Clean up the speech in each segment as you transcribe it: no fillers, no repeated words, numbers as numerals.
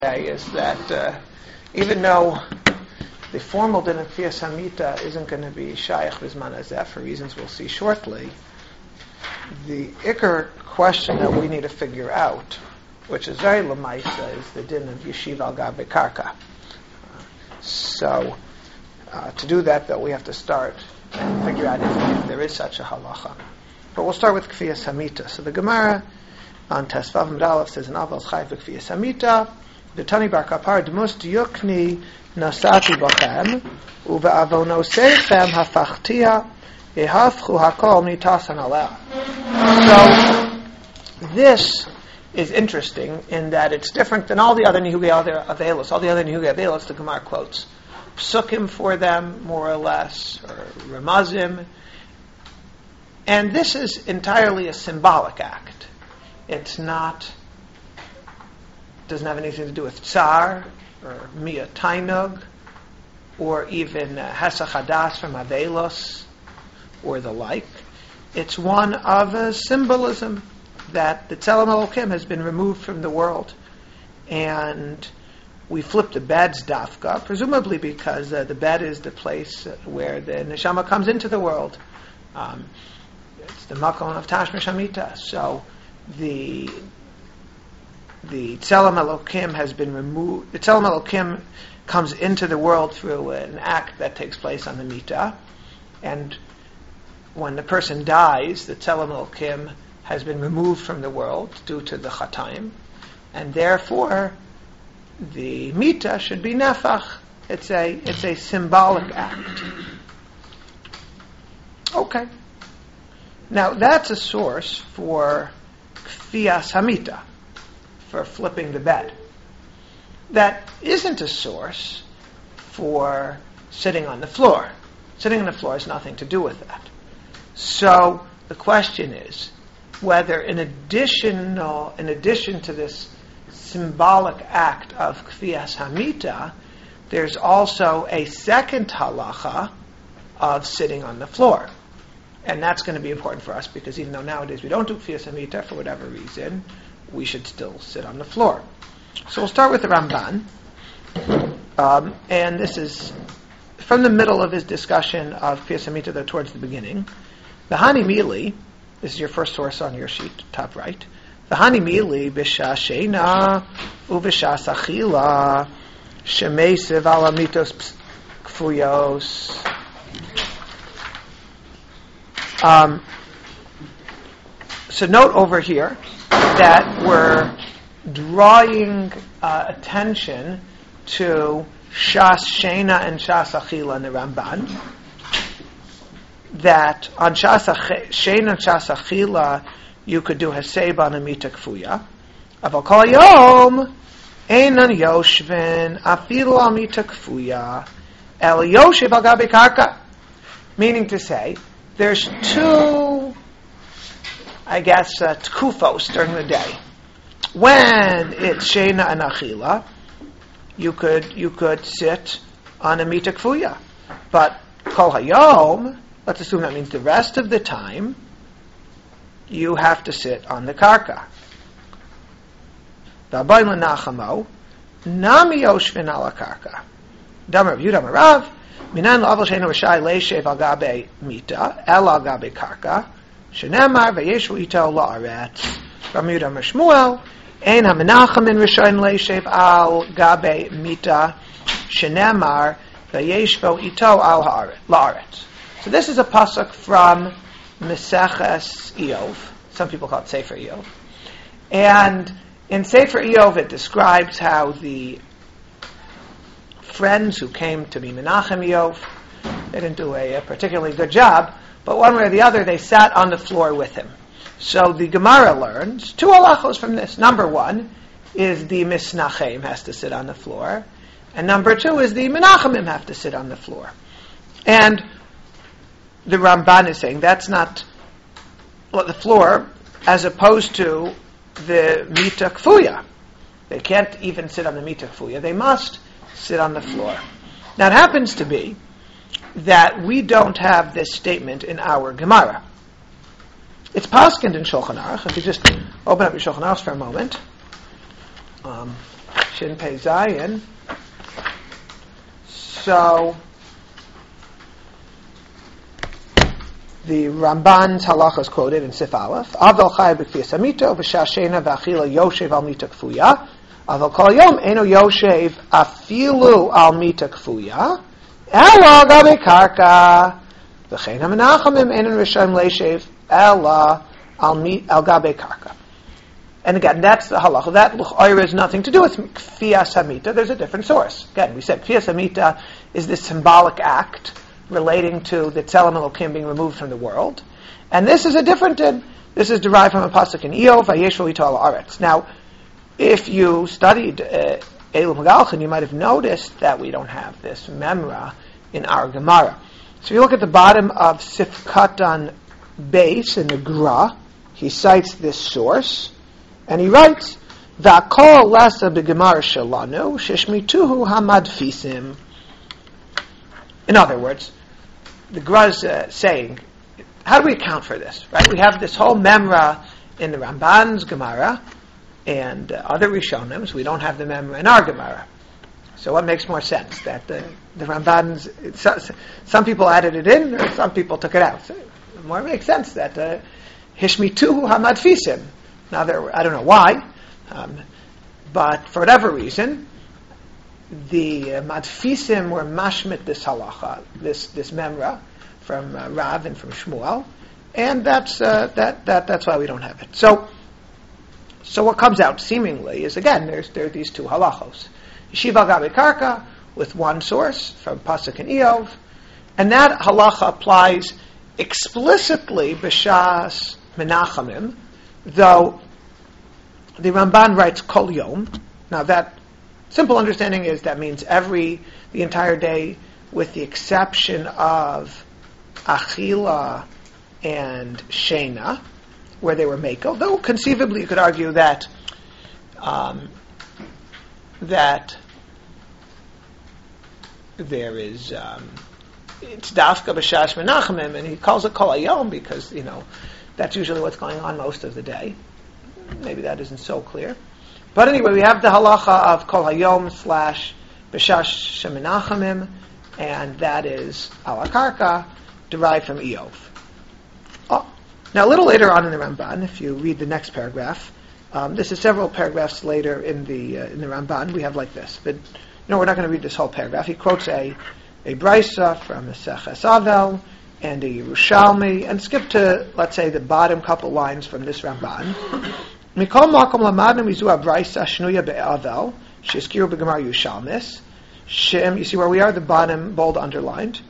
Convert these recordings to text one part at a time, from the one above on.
is that even though the formal din of Kfiyas Hamita isn't going to be Shaykh Bizman Hazeh for reasons we'll see shortly, the Iker question that we need to figure out, which is very Lamaisa, is the din of Yeshiv al Gabe Karka. So to do that, though, we have to start and figure out if there is such a halacha. But we'll start with Kfiyas Hamita. So the Gemara on Tesvav Medalef says, "An aval chayv Kfiyas Hamita." The Tani Bar Kapar Dmus Yukni Nasati Bachem Uve'avono Seichem Hafachtia Yehafchu Hakol Mitasan Aleh. So this is interesting in that it's different than all the other Nihugei Avelos. All the other Nihugei Avelos, the Gemara quotes Psukim for them, more or less, or Ramazim. And this is entirely a symbolic act. It's not, doesn't have anything to do with Tsar, or Mia Tainug, or even Hesach Hadas from Avelos, or the like. It's one of a symbolism that the Tzelem Elokim has been removed from the world. And we flip the bed's dafka, presumably because the bed is the place where the neshama comes into the world. It's the makom of Tashmish Hamita. So the Tzelem Elokim has been removed. The Tzelem Elokim comes into the world through an act that takes place on the Mita. And when the person dies, the Tzelem Elokim has been removed from the world due to the Chataim. And therefore, the Mita should be Nefach. It's a symbolic act. Okay. Now, that's a source for Kfiyas Hamita, for flipping the bed. That isn't a source for sitting on the floor. Sitting on the floor has nothing to do with that. So the question is whether in addition to this symbolic act of Kfiyas Hamita, there's also a second halacha of sitting on the floor. And that's going to be important for us because even though nowadays we don't do Kfiyas Hamita for whatever reason, we should still sit on the floor. So we'll start with the Ramban. And this is from the middle of his discussion of Kfiyas Hamita, though towards the beginning. The Hani Mili, this is your first source on your sheet, top right. The Hani Mili, Bisha Sheina, Ubisha Sachila, Shemesiv Alamitos Kfuyos. So note over here that we're drawing attention to Shas Sheina and Shas Achila in the Ramban. That on Shas Sheina and Shas Achila you could do Haseba on a Mita Kfuya. Aval Kol Yom Einan Yoshvin Afilu Al Mita Kfuya El Yoshev Al Gabi Karka. Meaning to say, there's two, tkufos during the day. When it's Sheina and Achila, you could sit on a Mita Kfuya. But Kol Hayom, let's assume that means the rest of the time, you have to sit on the Karka. V'abayin l'nachamo, nami yoshvin ala Karka. Damar Rav Yudah Rav, Minan l'avol sheinu rishai leishev al gabe mita, el al gabe karka, shenemar v'yeshu ito la'aretz. Rav Yudah Shmuel, ein hamenachem in rishai leishev al gabe mita, shenemar v'yeshu ito al la'aretz. So this is a pasuk from Meseches Iyov. Some people call it Sefer Iyov. And in Sefer Iyov it describes how the friends who came to be Menachem Iyov, they didn't do a particularly good job, but one way or the other they sat on the floor with him. So the Gemara learns two halachos from this. Number one is the Misnachem has to sit on the floor, and number two is the Menachemim have to sit on the floor. And the Ramban is saying that's not the floor as opposed to the Mita Kfuya. They can't even sit on the Mita Kfuya. They must sit on the floor. Now it happens to be that we don't have this statement in our Gemara. It's paskined in Shulchan Aruch. If you just open up your Shulchan Aruch for a moment, Shin Pei Zayin. So the Ramban's halacha is quoted in Sif Aleph. Aval chay b'kfiyas hamita v'shashena v'achila yoshev al mita kfuya. Aval kol yom eno yoshev afilu al mita kfuya. Ela gabe karka. V'chein hamenachamim enen rishayim leishev ela al gabe karka. And again, that's the halacha. That l'chayra has nothing to do with kfiyas hamita. There's a different source. Again, we said kfiyas hamita is this symbolic act relating to the Tzelem Elokim being removed from the world. And this is a different, this is derived from a pasuk in Iyov, Vayeshu ito al aretz. Now, if you studied Eilu Megalchin, you might have noticed that we don't have this memra in our Gemara. So if you look at the bottom of Sif Katan base in the Gra, he cites this source, and he writes, V'akol lasa b'gemara shalanu, sheshmituhu hamadfisim. In other words, the Gra is saying, how do we account for this? Right? We have this whole memra in the Ramban's Gemara and other Rishonim. We don't have the memra in our Gemara. So what makes more sense? That the Ramban's, some people added it in, or some people took it out. So it more makes sense that Hishmituhu hamadfisim. Now, I don't know why, but for whatever reason, the madfisim were mashmit this halacha, this memra from Rav and from Shmuel, and that's why we don't have it. So what comes out seemingly is, again, there are these two halachos, yeshiva gabe karka with one source from pasuk and Iyov, and that halacha applies explicitly b'shas menachamim, though the Ramban writes kol yom. Now that simple understanding is that means the entire day, with the exception of achila and shena, where they were mekel. Though conceivably you could argue that there is it's dafka b'shas menachamim, and he calls it kol hayom because that's usually what's going on most of the day. Maybe that isn't so clear. But anyway, we have the halacha of kol hayom / b'shash shemenachamim, and that is ala karka, derived from Iyov. Now, a little later on in the Ramban, if you read the next paragraph, this is several paragraphs later in the Ramban, we have like this. But we're not going to read this whole paragraph. He quotes a brisa from Maseches Avel and a Yerushalmi, and skip to, let's say, the bottom couple lines from this Ramban. Mikol makom lamadnu mizu abraysa shnuya be'avel sheskiru b'gemar Yerushalmis. Shem, you see where we are, the bottom bold underlined.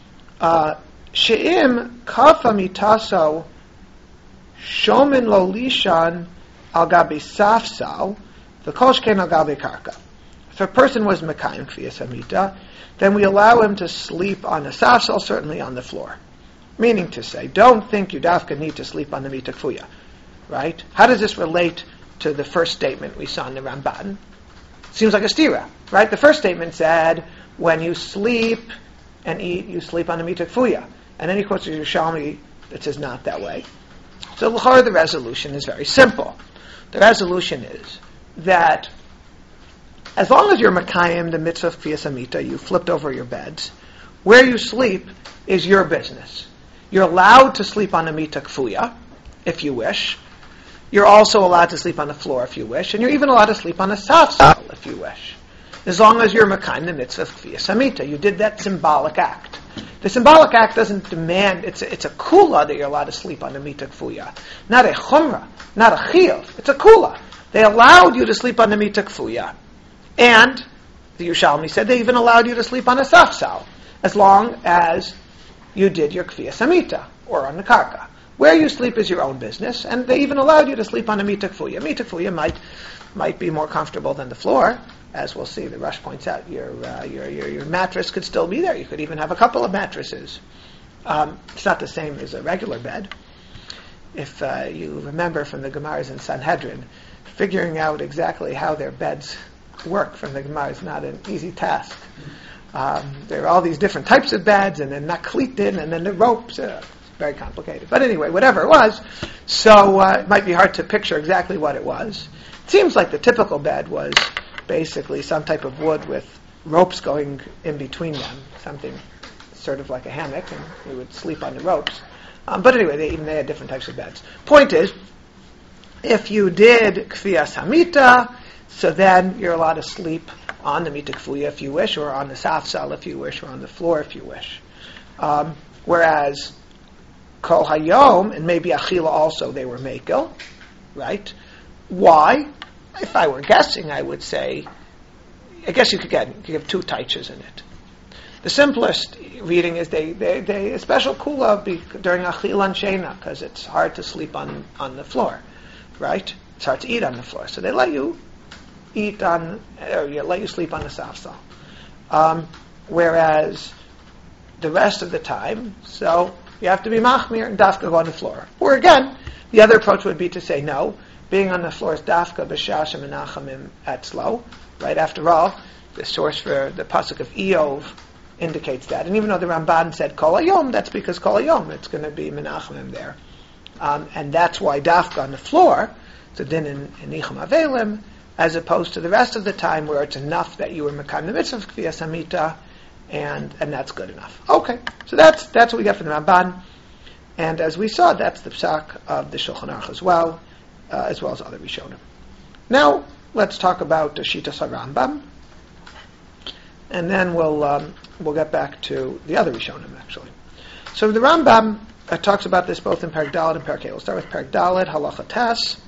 She'im kafa mitaso shomin lo lishan al gabi safsal v'kol shken al gabi karka. If a person was mekayim kfiyas hamita, then we allow him to sleep on a safsal, certainly on the floor. Meaning to say, don't think you dafka need to sleep on the mita kfuya. Right? How does this relate to the first statement we saw in the Ramban? Seems like a stira, right? The first statement said, when you sleep and eat, you sleep on the mita kfuya. And then he quotes Yerushalmi that says not that way. So the resolution is very simple. The resolution is that as long as you're makayim the mitzvah of kfiyas hamita, you flipped over your beds, where you sleep is your business. You're allowed to sleep on a mita kfuya, if you wish. You're also allowed to sleep on the floor if you wish, and you're even allowed to sleep on a safsal if you wish. As long as you're makayim the mitzvah of kfiyas hamita, you did that symbolic act. The symbolic act doesn't demand, it's a kula that you're allowed to sleep on the mita kfuya. Not a chumrah, not a chiyuv. It's a kula. They allowed you to sleep on the mita kfuya. And, the Yerushalmi said, they even allowed you to sleep on a safsal, as long as you did your kfiyas hamita, or on the karka. Where you sleep is your own business, and they even allowed you to sleep on a mita kfuya. Mita kfuya might be more comfortable than the floor, as we'll see. The Rush points out your mattress could still be there. You could even have a couple of mattresses. It's not the same as a regular bed. If you remember from the Gemaras in Sanhedrin, figuring out exactly how their beds work from the Gemara is not an easy task. There are all these different types of beds, and then naklitin, and then the ropes. Very complicated. But anyway, whatever it was, so it might be hard to picture exactly what it was. It seems like the typical bed was basically some type of wood with ropes going in between them, something sort of like a hammock, and you would sleep on the ropes. But anyway, they had different types of beds. Point is, if you did kfiyas hamita, so then you're allowed to sleep on the mita kfuya if you wish, or on the safsal if you wish, or on the floor if you wish. Whereas kol hayom, and maybe achila also, they were mekel, right? Why? If I were guessing, I would say, I guess you could give two taichas in it. The simplest reading is they a special kula during achila and sheina, because it's hard to sleep on the floor, right? It's hard to eat on the floor, so they let you eat on, or let you sleep on the safsal. Whereas the rest of the time, so you have to be machmir and dafka go on the floor. Or again, the other approach would be to say no. Being on the floor is dafka b'shashem and nachamim etzlo. Right? After all, the source for the pasuk of Eov indicates that. And even though the Ramban said kol hayom, that's because kol hayom, it's going to be menachemim there. And that's why dafka on the floor, so then in nichum avelim, as opposed to the rest of the time where it's enough that you were mekayim the mitzvah of kfiyas hamita, and that's good enough. Okay, so that's what we get from the Ramban. And as we saw, that's the psak of the Shulchan Aruch as well as other Rishonim. Now, let's talk about the Shitas HaRambam, and then we'll get back to the other Rishonim, actually. So the Rambam talks about this both in Perek Dalet and Perek Hey. We'll start with Perek Dalet, Halacha Tes.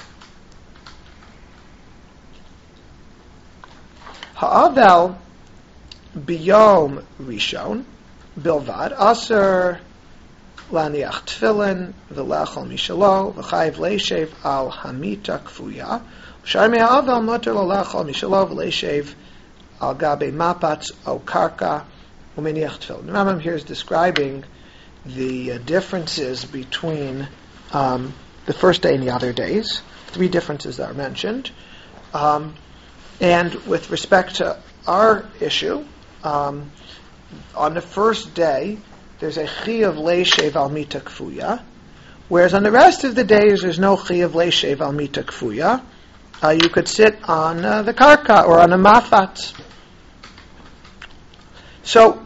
Ha'avel biyom rishon bilvad aser laniach tefillin v'lechol mishalo v'chayiv leishev al hamita kfuya v'shar me'avel muter lechol mishalo v'leishev al gabe mapatz o karka u'meniach tefillin. The Rambam here is describing the differences between the first day and the other days. 3 differences that are mentioned. And with respect to our issue, on the first day, there's a chiyuv leishev al mita kfuya, whereas on the rest of the days, there's no chiyuv leishev al mita kfuya. You could sit on the karka or on a mafat. So,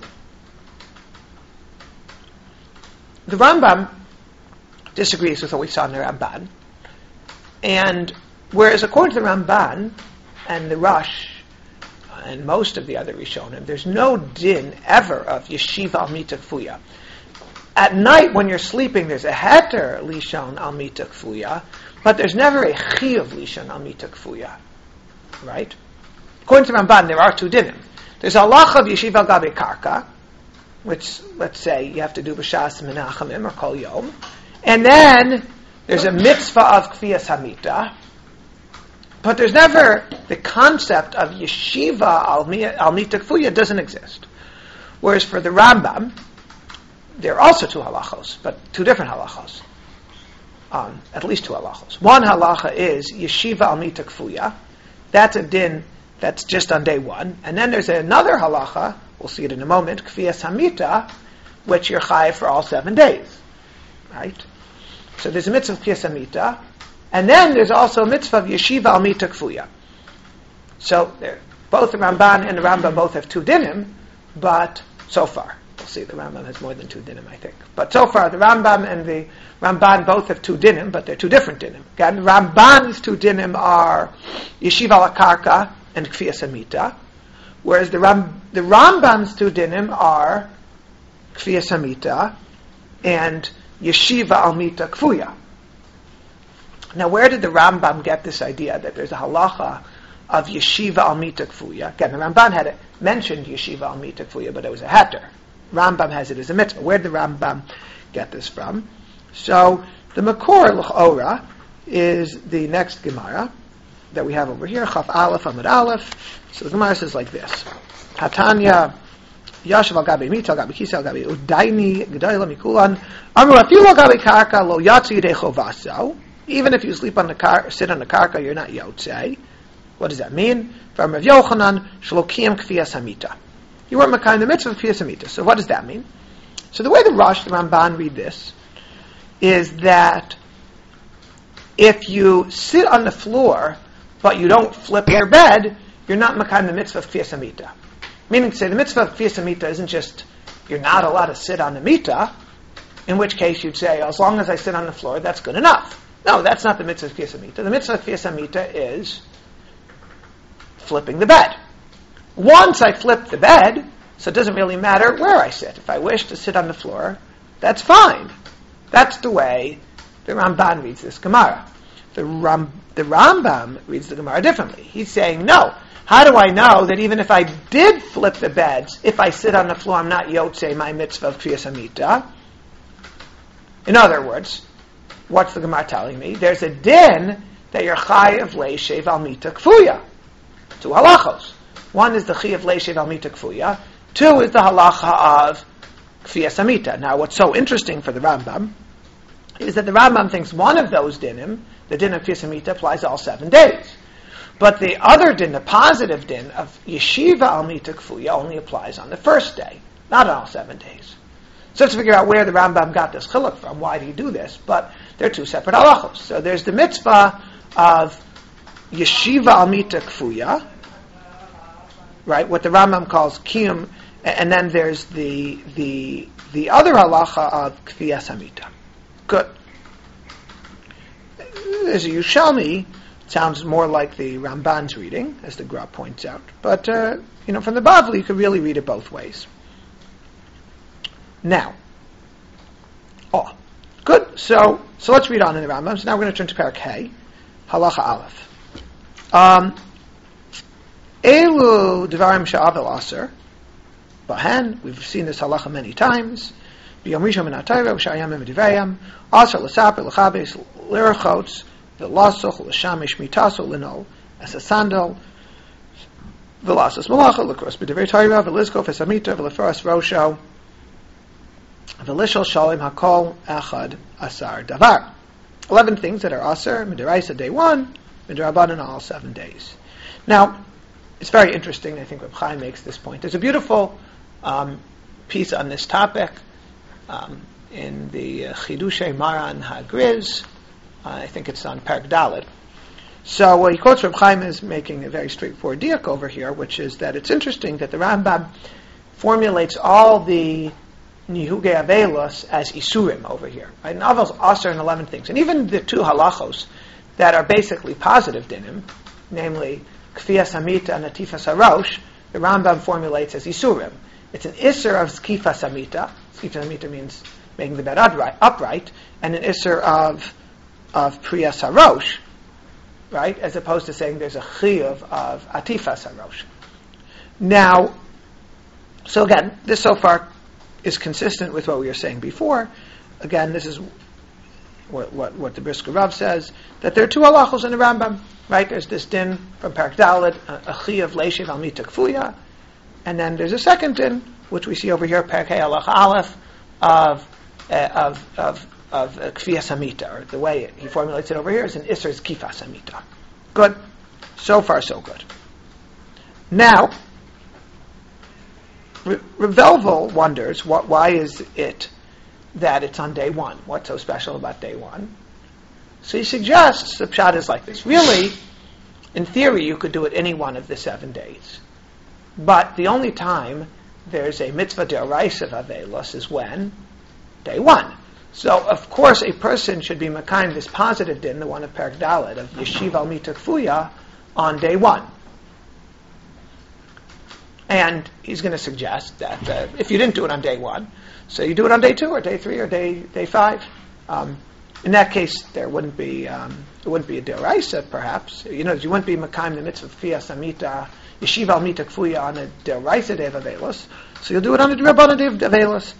the Rambam disagrees with what we saw in the Ramban, and whereas according to the Ramban and the Rosh and most of the other Rishonim, there's no din ever of yeshiva al mita kfuya. At night when you're sleeping, there's a heter lishon al mita kfuya, but there's never a chiyuv lishon al mita kfuya. Right? According to Ramban, there are 2 dinim. There's a halacha of yeshiva al gabe karka, which, let's say, you have to do b'shas menachamim or kol yom, and then there's a mitzvah of kfiyas hamita, but there's never the concept of yeshiva al mita kfuya doesn't exist. Whereas for the Rambam, there are also 2 halachos, but 2 different halachos. At least 2 halachos. One halacha is yeshiva al mita kfuya. That's a din that's just on day 1. And then there's another halacha, we'll see it in a moment, kfiyas hamita, which you're chayiv for all 7 days. Right? So there's a mitzvah of kfiyas hamita, and then there's also a mitzvah of yeshiva al mita kfuya. So both the Ramban and the Rambam both have 2 dinim, but so far, we'll see, the Rambam has more than 2 dinim, I think. But so far, the Rambam and the Ramban both have 2 dinim, but they're 2 different dinim. Again, the Ramban's 2 dinim are yeshiva al karka and kfiyas hamita, whereas the Rambam's 2 dinim are kfiyas hamita and yeshiva al mita kfuya. Now, where did the Rambam get this idea that there's a halacha of yeshiva al mita kfuya? Again, the Ramban had mentioned yeshiva al mita kfuya, but it was a heter. Rambam has it as a mitzvah. Where did the Rambam get this from? So, the Makor l'chora is the next Gemara that we have over here, Chaf Aleph Amud Aleph. So the Gemara says like this: Hatanya Yashav al gabe mita al gabe kisa al gabe udaini gedayla mikulan amru afilu al gabe karka lo yatsi yidei chovasau. Even if you sleep on the sit on the karka, you're not yotzei. What does that mean? From Rav Yochanan, shlokim kfiyas hamita. You weren't makayim the mitzvah of kfiyas hamita. So what does that mean? So the way the Rosh, the Ramban read this is that if you sit on the floor but you don't flip your bed, you're not makayim the mitzvah of kfiyas hamita. Meaning to say, the mitzvah of kfiyas hamita isn't just you're not allowed to sit on the mita, in which case you'd say, as long as I sit on the floor, that's good enough. No, that's not the mitzvah of kfiyas hamita. The mitzvah of kfiyas hamita is flipping the bed. Once I flip the bed, so it doesn't really matter where I sit. If I wish to sit on the floor, that's fine. That's the way the Ramban reads this Gemara. The Rambam reads the Gemara differently. He's saying, no. How do I know that even if I did flip the beds, if I sit on the floor, I'm not yotzei my mitzvah of kfiyas hamita? In other words, what's the Gemara telling me? There's a din that you're chayav leishev al mita kfuya. Two halachos. One is the chayav leishev al mita kfuya. Two is the halacha of kfiyas hamita. Now, what's so interesting for the Rambam is that the Rambam thinks one of those dinim, the din of kfiyas hamita, applies all 7 days. But the other din, the positive din of yeshiva al mita kfuya, only applies on the first day, not on all 7 days. So let's figure out where the Rambam got this chiluk from. Why do you do this? But they're two separate halachos. So there's the mitzvah of yeshiva al mita kfuya, right? What the Rambam calls kiyum, and then there's the other halacha of kfiyas hamita. Good. As a Yushalmi, sounds more like the Ramban's reading, as the Gra points out. But from the Bavli, you could really read it both ways. Now, good. So let's read on in the Rambam. So now we're going to turn to Parak Hey, Halacha Aleph. Elu Devarim Sha'avel Aser. Bahen, we've seen this halacha many times. B'yom Rishon min HaTorah, V'shayam Divrayam, Aser L'saper, L'chabes, L'irachotz, V'lasoch, L'shamish, Mitaso, L'nol, as a sandal, V'lasos Malacha, L'kros B'divrei Torah, V'lizko, V'samita, V'leferas Rosho, V'lishal Shalim HaKol, Echad, Asar Davar. 11 things that are Aser, Midiraisa day 1, Midirabanan all 7 days. Now, it's very interesting, I think Reb Chaim makes this point. There's a beautiful piece on this topic in the Chidushei Maran HaGriz. I think it's on Parak Daled. So what he quotes Reb Chaim is making a very straightforward diak over here, which is that it's interesting that the Rambam formulates all the Nihugei Avelos as Isurim over here. Right? And Avel's Aser in 11 things. And even the 2 halachos that are basically positive dinim, namely Kfiyas Hamita and Atifas Harosh, the Rambam formulates as Isurim. It's an Isser of Skifas Hamita. Skifas Hamita means making the bed upright, and an Isser of Priyas Harosh, right? As opposed to saying there's a Chiyuv of Atifas Harosh. Now, so again, this so far is consistent with what we were saying before. Again, this is what the Brisker Rav says, that there are 2 halachos in the Rambam, right? There's this din from Parak Daled, a chiyuv leishiv al mita kfuya, and then there's a second din, which we see over here, Parak Hey Halacha Aleph, of kfiyas hamita, or the way he formulates it over here is an isser's kifas hamita. Good. So far, so good. Now, Revelvel wonders, why is it that it's on day 1? What's so special about day 1? So he suggests the pshat is like this. Really, in theory, you could do it any one of the 7 days. But the only time there's a mitzvah de'oraisa of avelos is when? Day 1. So, of course, a person should be makayim this positive din, the one of Parak Daled, of yeshiva al mita kfuya, on day 1. And he's going to suggest that if you didn't do it on day 1, so you do it on day 2 or day 3 or day 5. In that case, there wouldn't be a deoraisa, perhaps. You wouldn't be makayim the mitzvah kfiyas hamita, yeshiva al mita kfuya on a deoraisa day of avelos. So you'll do it on a derabbanan day of avelos.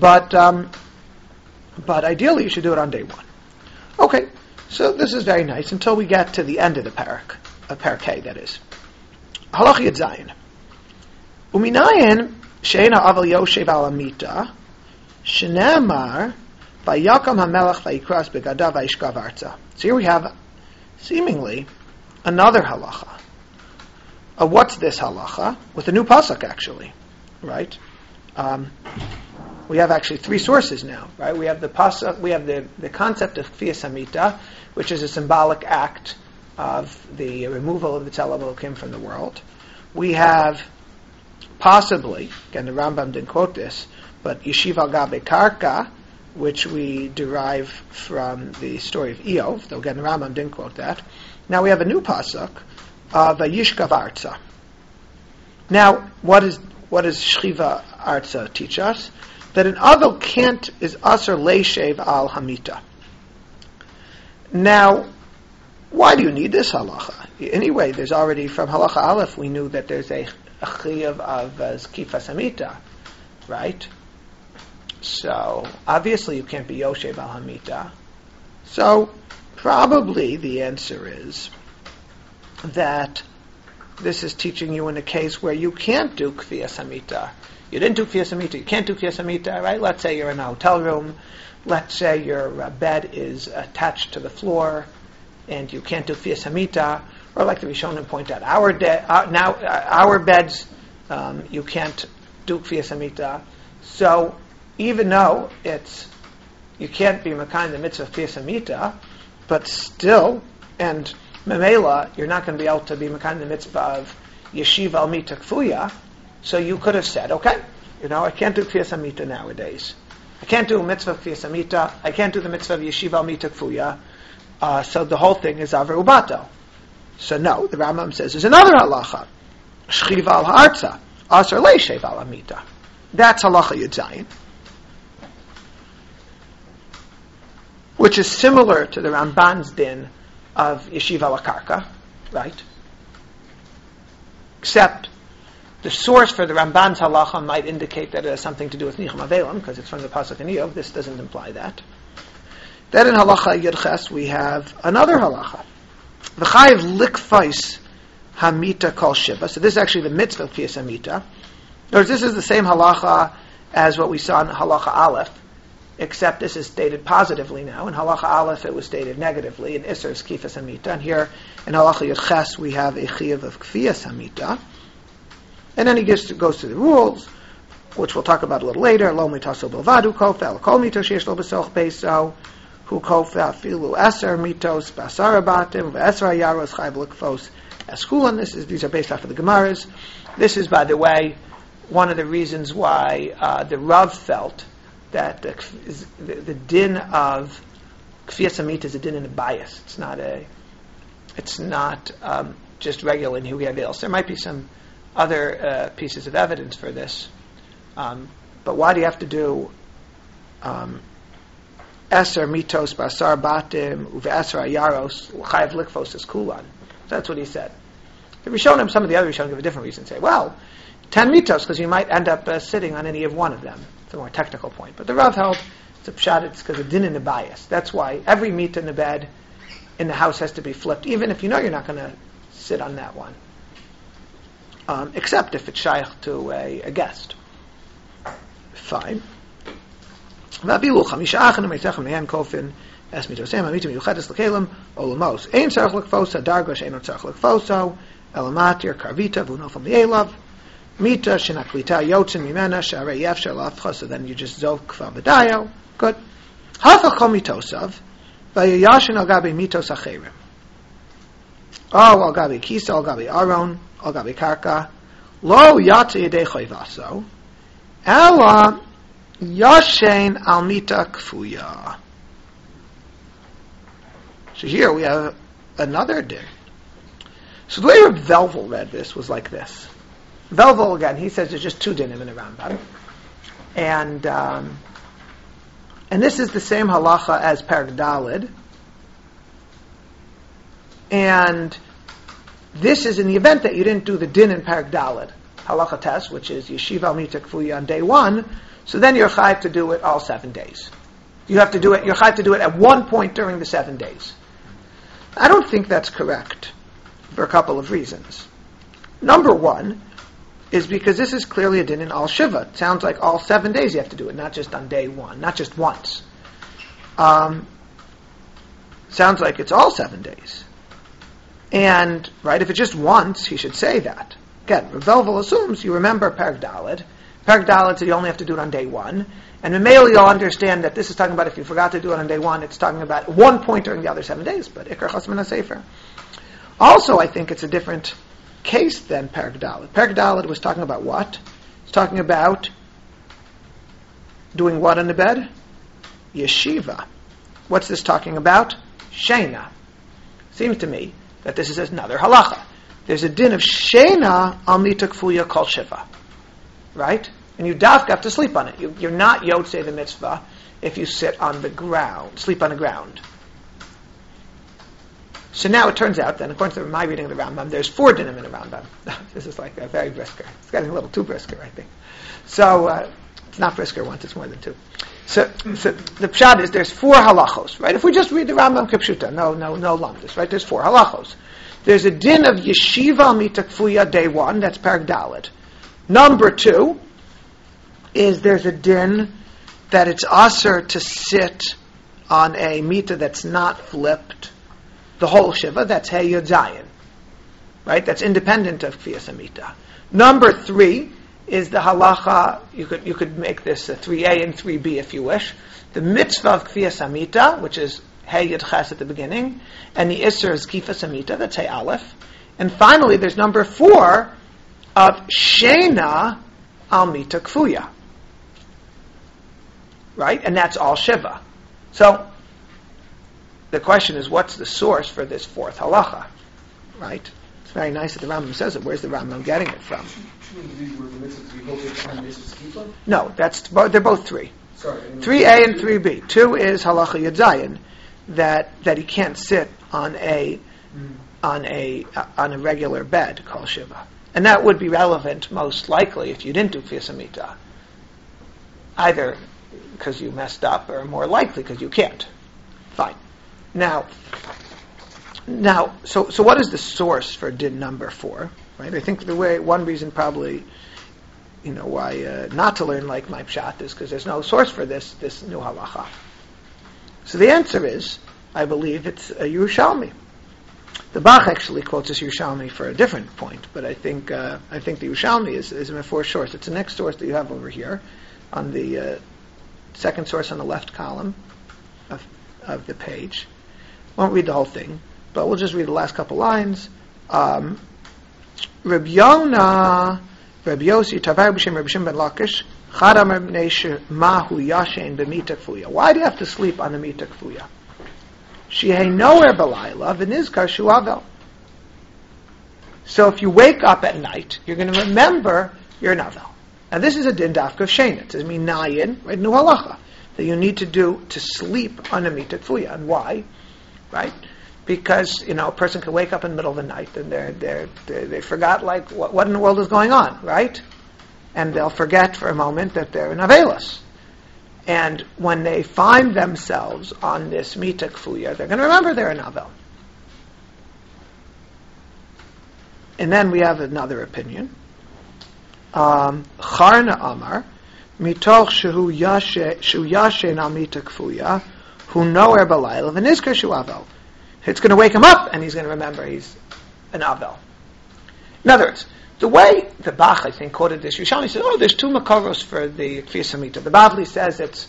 But ideally, you should do it on day 1. Okay, so this is very nice until we get to the end of the parak, Parak Hey, that is. Halach Yud Zayin. Uminayin she'ena aval yoshev al amita shenemar vayakam hamelach vayikras begadav vayishkav arza. So here we have seemingly another halacha. What's this halacha? With a new pasuk, actually, right? We have actually 3 sources now, right? We have the pasuk, we have the concept of kfiyas hamita, which is a symbolic act of the removal of the Tzelem Elokim from the world. We have possibly, again the Rambam didn't quote this, but Yeshiv al Gabe Karka, which we derive from the story of Eov, though again the Rambam didn't quote that. Now we have a new pasuk of Yishkav Arza. Now, what does Shchiva Arza teach us? That an adult can't is aser leishev al hamita. Now, why do you need this halacha? Anyway, there's already from halacha aleph we knew that there's a chiyuv of zkifas hamita, right? So obviously you can't be yoshev al hamita. So probably the answer is that this is teaching you in a case where you can't do kfiyas hamita. You didn't do kfiyas hamita, you can't do kfiyas hamita, right? Let's say you're in a hotel room. Let's say your bed is attached to the floor and you can't do kfiyas hamita. Or like the Rishonim point out, our beds, you can't do kfiyas hamita. So even though you can't be makan the mitzvah of kfiyas hamita, but still, and memela, you're not going to be able to be makan the mitzvah of yeshiva al mita kfuya. So you could have said, okay, I can't do kfiyas hamita nowadays. I can't do a mitzvah of kfiyas hamita. I can't do the mitzvah of yeshiva al mita kfuya. So the whole thing is aver ubato. So no, the Rambam says there's another halacha, shchiva al ha'arza, aser leishev al hamita. That's halacha Yud Zayin, which is similar to the Ramban's din of yeshiva al karka, right? Except the source for the Ramban's halacha might indicate that it has something to do with Nicham Avelim, because it's from the Pasuk in Eov. This doesn't imply that. Then in halacha Yud Ches we have another halacha. V'chayiv likfais hamita kol shiva. So this is actually the mitzvah of kfiyas hamita. In other words, this is the same halacha as what we saw in halacha Aleph, except this is stated positively now. In halacha Aleph it was stated negatively, in Isser is kfiyas hamita. And here in halacha Yud Ches we have a chiyuv of kfiyas hamita. And then he goes to the rules, which we'll talk about a little later. Lo mitaso bilvadu kofel kol mito sheyesh lo b'soch beiso hu kofel filu eser mitos basar abatim ve'esra yaros chayv l'kfos eskulan. These are based off of the Gemaras. This is, by the way, one of the reasons why the Rav felt that the din of kfiyas hamita is a din in a bias. It's not just regular in Hugi Aveils. There might be some other pieces of evidence for this. But why do you have to do Eser mitos basar batim uve'eser ayaros chayav likfos es kulan? That's what he said. The Rishonim, some of the other Rishonim give a different reason. Say, well, 10 mitos, because you might end up sitting on any of one of them. It's a more technical point. But the Rav held it's a pshat, it's because of din in the bias. That's why every mita in the bed in the house has to be flipped, even if you know you're not going to sit on that one. Except if it's shaykh to a guest. Fine. V'abilu chamisha achan meitechem me'en kofin es mitosem amitim yuchetes l'kelim olamos. Ein tzarech l'kfosa dargosh ein tzarech l'kfoso elamatir karvita v'unofam li'elav mita shenaklita yotzin mimena sharei yefshar lafcha. So then you just zov kfa b'dayo. Good. Hafach kol mitosav v'yayashin al gabi mitos acherim. Al gabi kisa, al gabi aron, al gabi karka. Lo yatsa yedei choyvaso. Ela yashen al mita kfuya. So here we have another din. So the way Reb Velvel read this was like this. Velvel, again, he says there's just two dinim in the Rambam. And this is the same halacha as Perek Daled. And this is in the event that you didn't do the din in Perek Daled, halacha tes, which is yeshiva al mita kfuya on day one. So then you're chayav to do it all 7 days. You're chayav to do it at one point during the 7 days. I don't think that's correct for a couple of reasons. Number one is because this is clearly a din in al shiva. It sounds like all 7 days you have to do it, not just on day one, not just once. Sounds like it's all 7 days. And, right, if it's just once, he should say that. Again, Reb Velvel assumes you remember Perek Daled. Perek Daled said you only have to do it on day one. And Memele, you'll understand that this is talking about if you forgot to do it on day one, it's talking about one point during the other 7 days. But Ikar Chasman HaSefer. Also, I think it's a different case than Perek Dalet. Perek Dalet was talking about what? It's talking about doing what in the bed? Yeshiva. What's this talking about? Shena. Seems to me that this is another halacha. There's a din of Shena al mita kfuya kol shiva. Right? And you dafka have to sleep on it. You're not yotzei the mitzvah if you sit on the ground, sleep on the ground. So now it turns out, then, according to my reading of the Rambam, there's 4 dinim in the Rambam. This is like a very brisker. It's getting a little too brisker, I think. So it's not brisker once, it's more than 2. So the pshat is there's 4 halachos, right? If we just read the Rambam kipshuta, no lamdus, right? There's 4 halachos. There's a din of yeshiva mita kfuya day 1, that's Perek Dalet. Number 2 is there's a din that it's aser to sit on a mita that's not flipped the whole shiva, that's Hey Yud Zayin. Right? That's independent of Kfiyas Amita. Number 3 is the halacha, you could make this a 3a and 3b if you wish. The mitzvah of Kfiyas Amita, which is Hey Yud Ches at the beginning, and the Isser is Kifas Amita, that's Hey Aleph. And finally, there's number 4 of Shena al Mita Kfuya. Right? And that's all Shiva. So, the question is, what's the source for this 4th halacha? Right? It's very nice that the Rambam says it. Where's the Rambam getting it from? No, they're both 3. Sorry. 3a and 3b. 2 is halacha Yud Zayin, that he can't sit on a regular bed called shiva, and that would be relevant most likely if you didn't do Kfiyas Amita, either because you messed up or more likely because you can't. Fine. Now, so what is the source for din number 4? Right? I think one reason probably, why not to learn like my pshat is because there's no source for this new halacha. So the answer is, I believe it's a Yerushalmi. The Bach actually quotes this Yerushalmi for a different point, but I think the Yerushalmi is a Mefor source. It's the next source that you have over here on the second source on the left column of the page. Won't read the whole thing, but we'll just read the last couple lines. Reb Yona, Reb Yossi, Tavar b'shem Reb Shimon ben Lakish, Chadam Reb Neisha, Mahu Yashen b'mita kfuya. Why do you have to sleep on the mita kfuya? Shehei nowhere b'layla v'nizkar shuavel. So if you wake up at night, you're going to remember your navel. Now this is a din dafka of sheina. It says minayin, right? Nu halacha that you need to do to sleep on a mita kfuya. And why? Right? Because a person can wake up in the middle of the night and they forgot what in the world is going on, right? And they'll forget for a moment that they're in Avelis. And when they find themselves on this mita kfuya, they're going to remember they're in Avel. And then we have another opinion. Charna Amar, mitoch shehu yashen al mita kfuya, hu noer b'layla v'nizkar shu Avel. It's going to wake him up, and he's going to remember he's an Avel. In other words, the way the Bach, I think, quoted this, Yerushalmi said, there's 2 makaros for the Kfiyas Amita. The Bavli says it's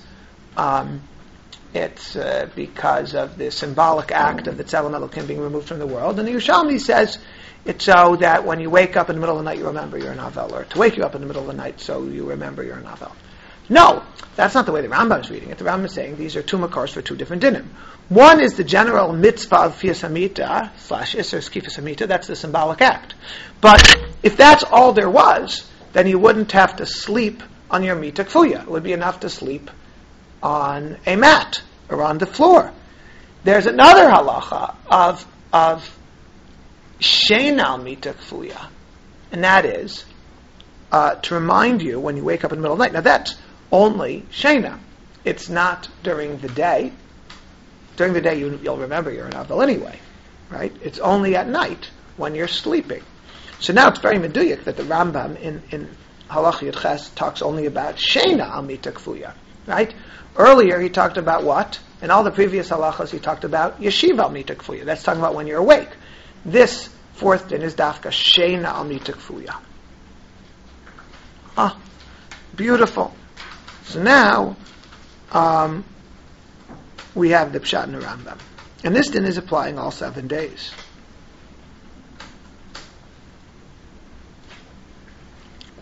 because of the symbolic act of the Tzelem Elokim being removed from the world, and the Yerushalmi says it's so that when you wake up in the middle of the night, you remember you're an Avel, or to wake you up in the middle of the night so you remember you're an Avel. No, that's not the way the Rambam is reading it. The Rambam is saying these are 2 makars for 2 different dinim. One is the general mitzvah of Kfiyas Amita / Isser Kfiyas Amita. That's the symbolic act. But if that's all there was, then you wouldn't have to sleep on your mita kfuya. It would be enough to sleep on a mat or on the floor. There's another halacha of sheina mita kfuya, and that is to remind you when you wake up in the middle of the night. Now that's only sheina. It's not during the day. During the day, you'll remember you're an Avel anyway, right? It's only at night when you're sleeping. So now it's very meduyik that the Rambam in Halach Yud Ches talks only about Sheina al Mita Kfuya, right? Earlier he talked about what? In all the previous halachas he talked about Yeshiva al Mita Kfuya. That's talking about when you're awake. This 4th din is Dafka Sheina al Mita Kfuya. Beautiful. So now we have the Pshat in the Rambam. And this din is applying all 7 days.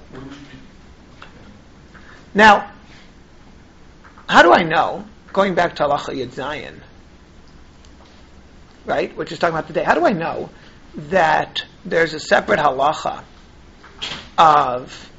Now, how do I know, going back to Halacha Yud Zayin, right, which is talking about today, how do I know that there's a separate halacha of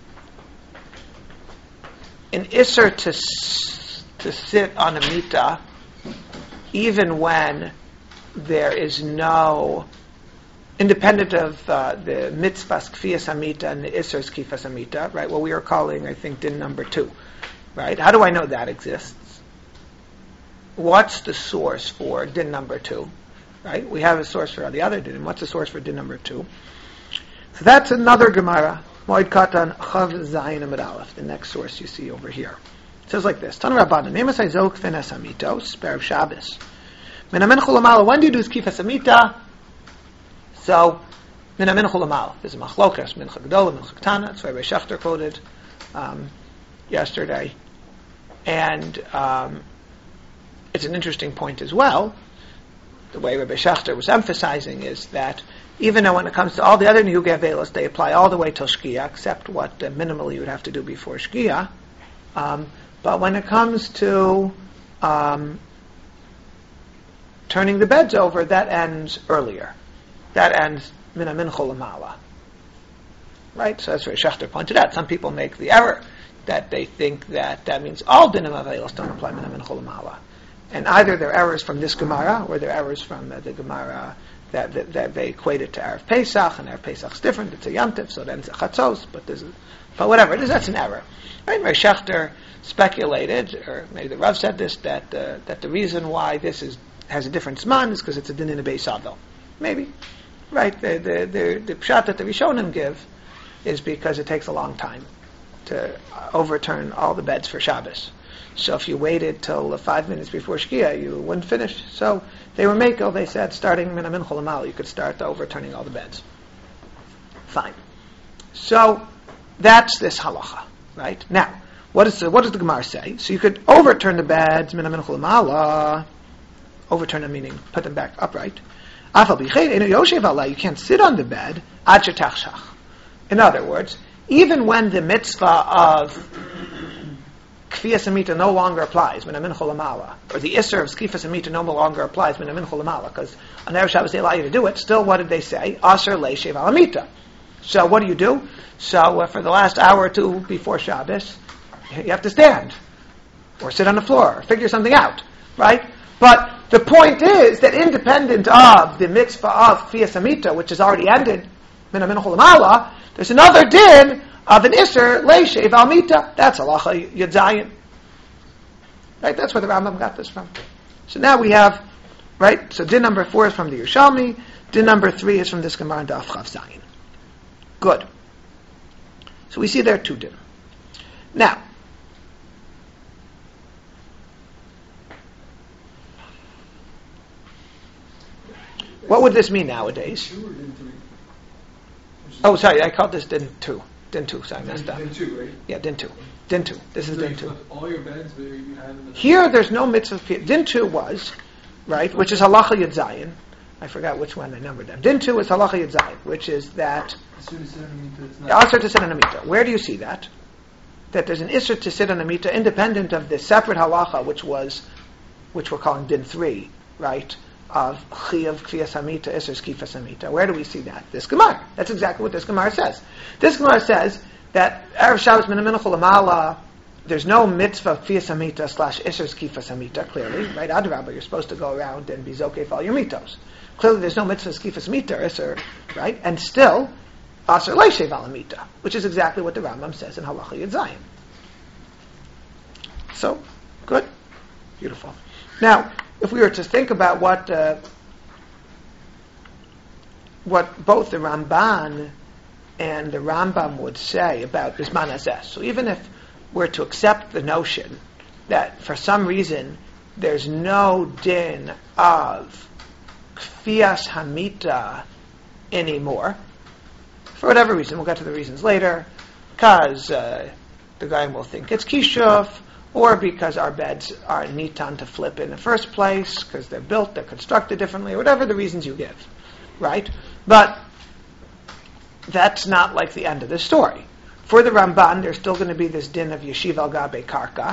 an isser to sit on a mita even when there is no, independent of the mitzvahs kfiyas hamita and the isser's kifas hamita, right? What we are calling, I think, din number 2, right? How do I know that exists? What's the source for din number 2, right? We have a source for the other din. What's the source for din number 2? So that's another Gemara, Moed Katan Chav Zayin Amud Aleph, the next source you see over here. It says like this: Tan Rabbanan, Nemasai Zok Fenes Hamitos, Berev Shabbos. Minamin Chulamala, when do you do Kifas Hamita? So, Minamin Chulamala. There's a Machlokas, Mincha Gedola, Mincha Ketana. That's why Rabbi Shechter quoted yesterday. And it's an interesting point as well. The way Rabbi Shechter was emphasizing is that even though when it comes to all the other Nihugei Avelos, they apply all the way till Shkia, except what minimally you would have to do before Shkia. But when it comes to turning the beds over, that ends earlier. That ends Minamin Cholamala. Right? So that's where Shechter pointed out. Some people make the error that they think that means all Dinim Avelos don't apply Minamin Cholamala. And either they're errors from this Gemara, or they're errors from the Gemara that they equate it to Erev Pesach, and Erev Pesach's different. It's a Yantif, so then it's a Chatzos, but whatever it is, that's an error. Right? Rabbi Shechter speculated, or maybe the Rav said this, that the reason why this has a different Zman is because it's a din in a Beis Hadol. Maybe. Right? The pshat that the Rishonim give is because it takes a long time to overturn all the beds for Shabbos. So if you waited till 5 minutes before Shkia, you wouldn't finish. So they were makel, they said, starting Minamin Cholamal, you could start overturning all the beds. Fine. So that's this halacha, right? Now, what does the Gemara say? So you could overturn the beds, Minamin Cholamala, overturn them meaning put them back upright. You can't sit on the bed, ad shetachshach. In other words, even when the mitzvah of Kfiyas Hamita no longer applies, Minamin Cholamala, or the Isser of Skifas Hamita no longer applies, Minamin Cholamala, because on Erev Shabbos they allow you to do it, still what did they say? Aser Leishev Al Hamita. So what do? So for the last hour or two before Shabbos, you have to stand, or sit on the floor, or figure something out, right? But the point is that independent of the mitzvah of Kfiyas Hamita, which has already ended, Minamin Cholamala, there's another din of an Isser, Leishev Al Mita. That's Halacha Yud Zayin. Right? That's where the Rambam got this from. So now we have, right? So din number 4 is from the Yerushalmi. Din number 3 is from this Gemara in Daf Chav Zayin. Good. So we see there are 2 din. Now, what would this mean nowadays? Oh, sorry, I called this din 2. Din 2, sorry, I messed up. Din 2, right? Yeah, din 2. Din 2. This is din 2. All your beds that you have in the... Here, there's no mitzvah. Din 2 was, right, which is Halacha Yud Zayin. I forgot which one I numbered them. Din 2 is Halacha Yud Zayin, which is that... Asr to sit on a mita. Where do you see that? That there's an Isser to sit on a mita independent of the separate Halacha, which we're calling Din 3, right? Of Chiyav Kfiyas Hamita, Isser Skifas Hamita. Where do we see that? This Gemara. That's exactly what this Gemara says. This Gemara says that Erev Shabbos Minamin Cholamala, there's no mitzvah Kfiyas Hamita / Isser Skifas Hamita, clearly, right? Adrabah, you're supposed to go around and be zokeh for all your mitos. Clearly there's no mitzvah Skifas Hamita, Isser, right? And still, Aser Leishev Al Hamita, which is exactly what the Rambam says in Halacha Yud Zayin. So, good. Beautiful. Now, if we were to think about what both the Ramban and the Rambam would say about Bisman Hazeh, so even if we're to accept the notion that for some reason there's no din of Kfiyas Hamita anymore, for whatever reason, we'll get to the reasons later, because the guy will think it's Kishuf, or because our beds are nitan to flip in the first place, because they're constructed differently, or whatever the reasons you give, right? But that's not like the end of the story. for the Ramban, there's still going to be this din of yeshiv al gabe karka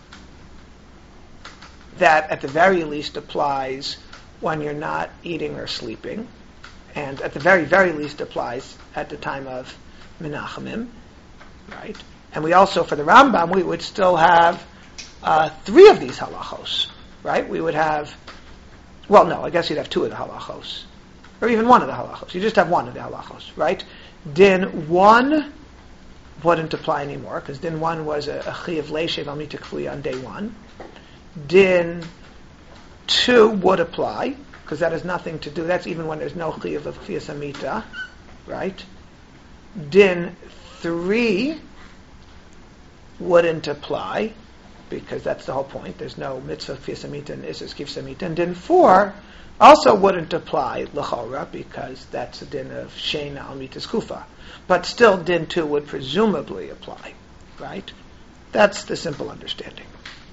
that at the very least applies when you're not eating or sleeping, and at the very, very least applies at the time of Menachemim, right? And we also, for the Rambam, we would still have 3 of these halachos, right? We would have, well, no, I guess you'd have 2 of the halachos, or even 1 of the halachos. You just have 1 of the halachos, right? Din 1 wouldn't apply anymore, because Din 1 was a chi of leishev al mita kfuya on day 1. Din 2 would apply, because that has nothing to do, that's even when there's no chi of kfiyas amita, right? Din 3 wouldn't apply, because that's the whole point. There's no mitzvah kfiyas amita and isus kfiyas amita. And Din 4 also wouldn't apply l'chora, because that's a din of sheina al mitas kufa. But still, Din 2 would presumably apply, right? That's the simple understanding.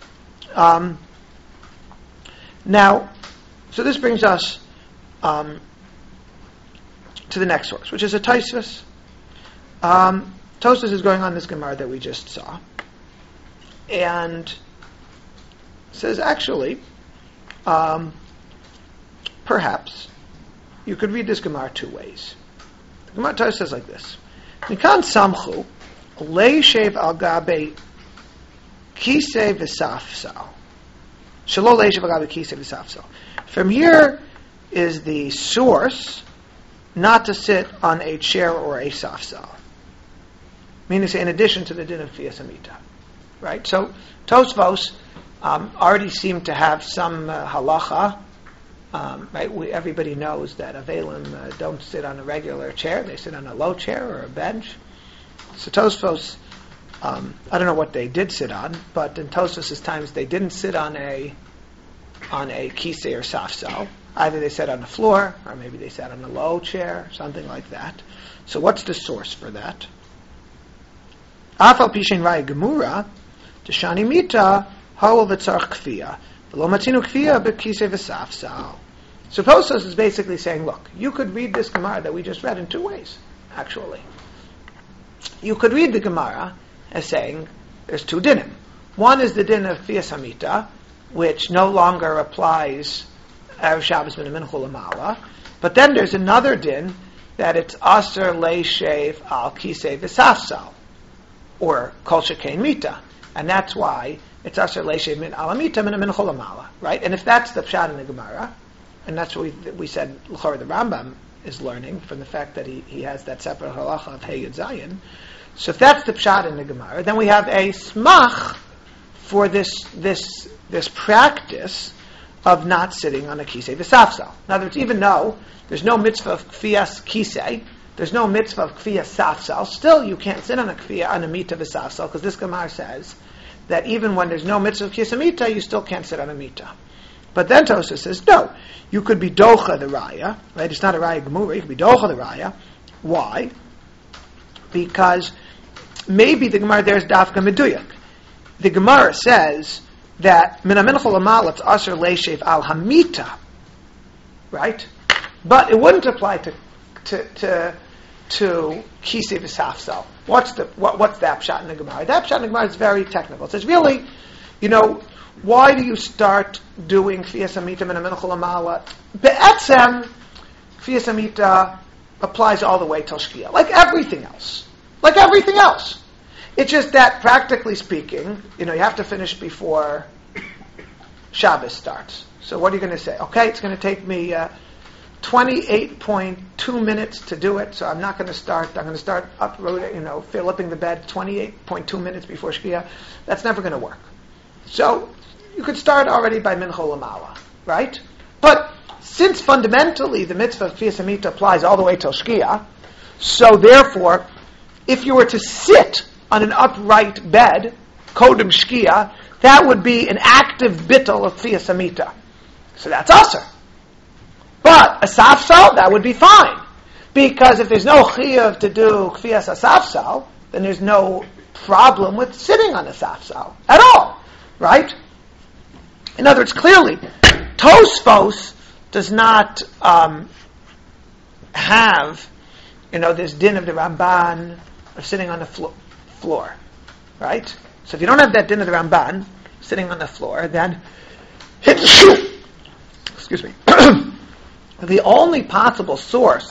Now, so this brings us to the next source, which is a Tosfos. Tosfos is going on this Gemara that we just saw, and says actually, perhaps you could read this Gemara 2 ways. The Gemara Tosfos says like this: Nikan samchu leishev al gabe kisei v'safsal. Shelo leishev al gabe kisei v'safsal. From here is the source not to sit on a chair or a safsal. Meaning, in addition to the din of kfiyas amita, right? So Tosfos already seem to have some halacha. Right? Everybody knows that Avelim don't sit on a regular chair; they sit on a low chair or a bench. So Tosfos, I don't know what they did sit on, but in Tosfos' times they didn't sit on a kisei or safsal. Either they sat on the floor, or maybe they sat on a low chair, something like that. So what's the source for that? Afal pishin raya gemura, teshani mita ha'ol v'tzarch kfiya, v'lo matzinu kfiya b'kisei v'safsal. So Tosfos is basically saying, look, you could read this Gemara that we just read in 2 ways, actually. You could read the Gemara as saying there's 2 dinim. One is the din of kfiyas amita, which no longer applies Erev Shabbos min mincha l'mala. But then there's another din that it's aser leishev al kisei v'safsal, or kol shekein mita, and that's why it's aser leishev min alamita min mincha l'mala, right? And if that's the pshat in the Gemara, and that's what we said, l'chor the Rambam is learning from the fact that he has that separate halacha of Hey Yud Zayin. So if that's the pshat in the Gemara, then we have a smach for this practice of not sitting on a kisei v'safsal. In other words, even though there's no mitzvah of kfiyas kisei, there's no mitzvah of kfiyas safsal, still you can't sit on a mita v'safsal, because this Gemara says that even when there's no mitzvah of kfiyas mita, you still can't sit on a mita. But then Tosfos says, no, you could be docha the raya, right? It's not a raya gemura, you could be docha the raya. Why? Because maybe the Gemara there is dafka meduyak. The Gemara says that min mincha l'mala it's aser leishev al hamita, right? But it wouldn't apply to kisei v'safsal. What's the pshat in the Gemara? That pshat in the Gemara is very technical. It says, really, why do you start doing kfiyas amita min mincha l'mala? Be'etzem, kfiyas amita applies all the way till shkia, like everything else. It's just that, practically speaking, you have to finish before Shabbos starts. So what are you going to say? Okay, it's going to take me 28.2 minutes to do it, so I'm not going to start. I'm going to start flipping the bed 28.2 minutes before Shkia. That's never going to work. So you could start already by Mincha L'Mala, right? But since fundamentally the mitzvah of Kfiyas Amita applies all the way till Shkia, so therefore, if you were to sit on an upright bed, Kodem Shkia, that would be an active bittul of Kfiyas Amita. So that's aser. But a safsal, that would be fine. Because if there's no chiyuv to do Kfiyas Asafsal, then there's no problem with sitting on a safsal at all. Right? In other words, clearly, Tosfos does not have, this din of the Ramban of sitting on the floor. floor, right? So if you don't have that din of the Ramban sitting on the floor, then excuse me. The only possible source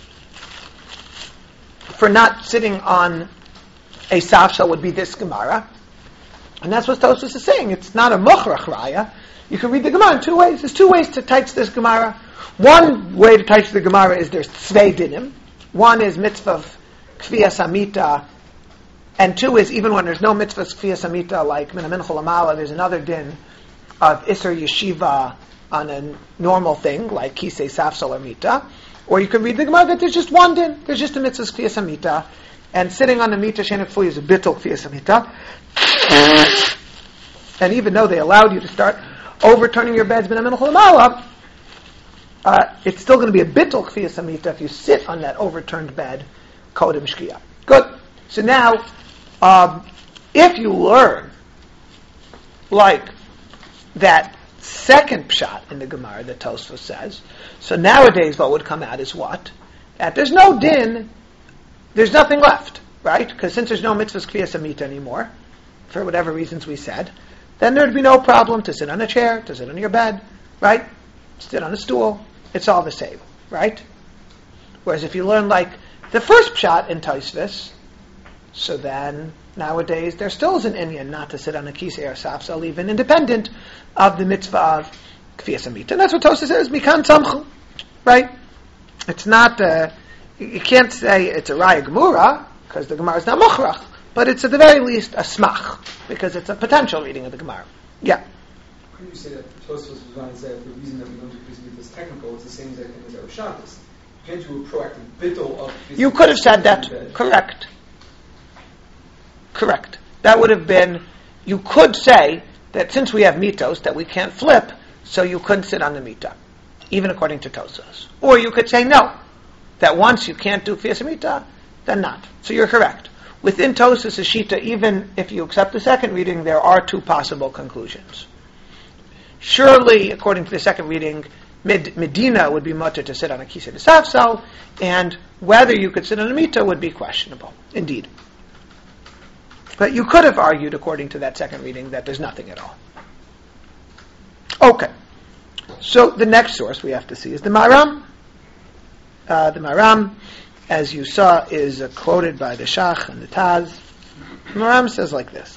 for not sitting on a safsel would be this Gemara, and that's what Tosfos is saying. It's not a mochrach raya. You can read the Gemara in two ways. There's two ways to teach this Gemara. One way to teach the Gemara is there's tzvei dinim. One is mitzvah of kfiyas amita, and two is even when there's no mitzvah of kfiyas amita, like min hamincha lamala, there's another din of iser yeshiva on a normal thing, like kisei safsel or mita. Or you can read the Gemara that there's just one din. There's just a mitzvah of kfiyas amita, and sitting on the mita shenik fuy is a bittul kfiyas amita. And even though they allowed you to start overturning your beds min hamincha lamala, it's still going to be a bittul kfiyas amita if you sit on that overturned bed, kodem shkia. Good. So now, if you learn, like that second pshat in the Gemara that Tosfos says, so nowadays what would come out is what? That there's no din, there's nothing left, right? Because since there's no mitzvahs kfiyas amita anymore, for whatever reasons we said, then there'd be no problem to sit on a chair, to sit on your bed, right? Sit on a stool. It's all the same, right? Whereas if you learn like the first pshat in Tosfos, so then nowadays there still is an inyan not to sit on a kisei or safsel, even independent of the mitzvah of kfiyas amita. And that's what Tosfos says, mikan tzamchu, right? It's not, you can't say it's a raya gemura, because the Gemara is not mochrach, but it's at the very least a smach, because it's a potential reading of the Gemara. Yeah. Couldn't you say that Tosfos was trying to say that the reason that we don't do this technical is the same exact thing as our Shabbos? You can't do a proactive bittul of... You could have said that. Correct. That would have been... You could say that since we have mitos, that we can't flip, so you couldn't sit on the mita, even according to Tosfos. Or you could say no, that once you can't do kfiyas amita, then not. So you're correct. Within Tosfos' Shita, even if you accept the second reading, there are two possible conclusions. Surely, according to the second reading, Medina would be mutter to sit on a kisei safsel, and whether you could sit on a mita would be questionable, indeed. But you could have argued, according to that second reading, that there's nothing at all. Okay. So the next source we have to see is the Maram. The Maram, as you saw, is quoted by the Shach and the Taz. The Maram says like this.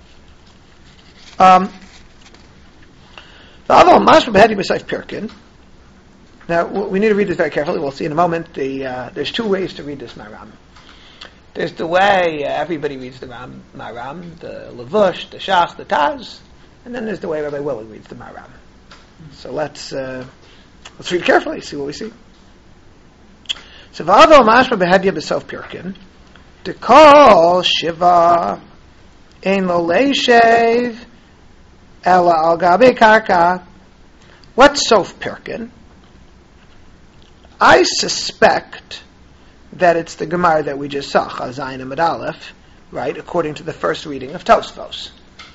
Now, we need to read this very carefully. We'll see in a moment. There's two ways to read this Maram. There's the way everybody reads the Maram, the Levush, the Shach, the Taz, and then there's the way Rabbi Willig reads the Maram. So let's read carefully, see what we see. So v'avo mashma behedya b'sof pirkin, dekol shiva ein lo leishev ela al gabe karka. What's sof pirkin? I suspect that it's the Gemara that we just saw, Chazayin Amud Aleph, right, according to the first reading of Tosfos.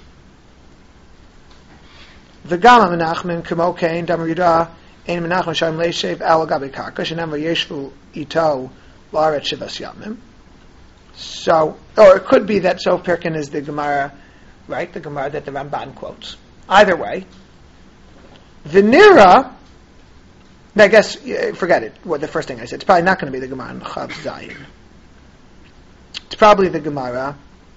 V'gam Menachem k'mo kein damar Yehuda ein Menachem shem leishev al gabe karka shenemar yeshvu ito la'aretz shivas yamim. So, or it could be that Sof Pirkin is the Gemara, right, the Gemara that the Ramban quotes. Either way, Venira, I guess, forget it, what the first thing I said. It's probably not going to be the Gemara in Chav Zayin. It's probably the Gemara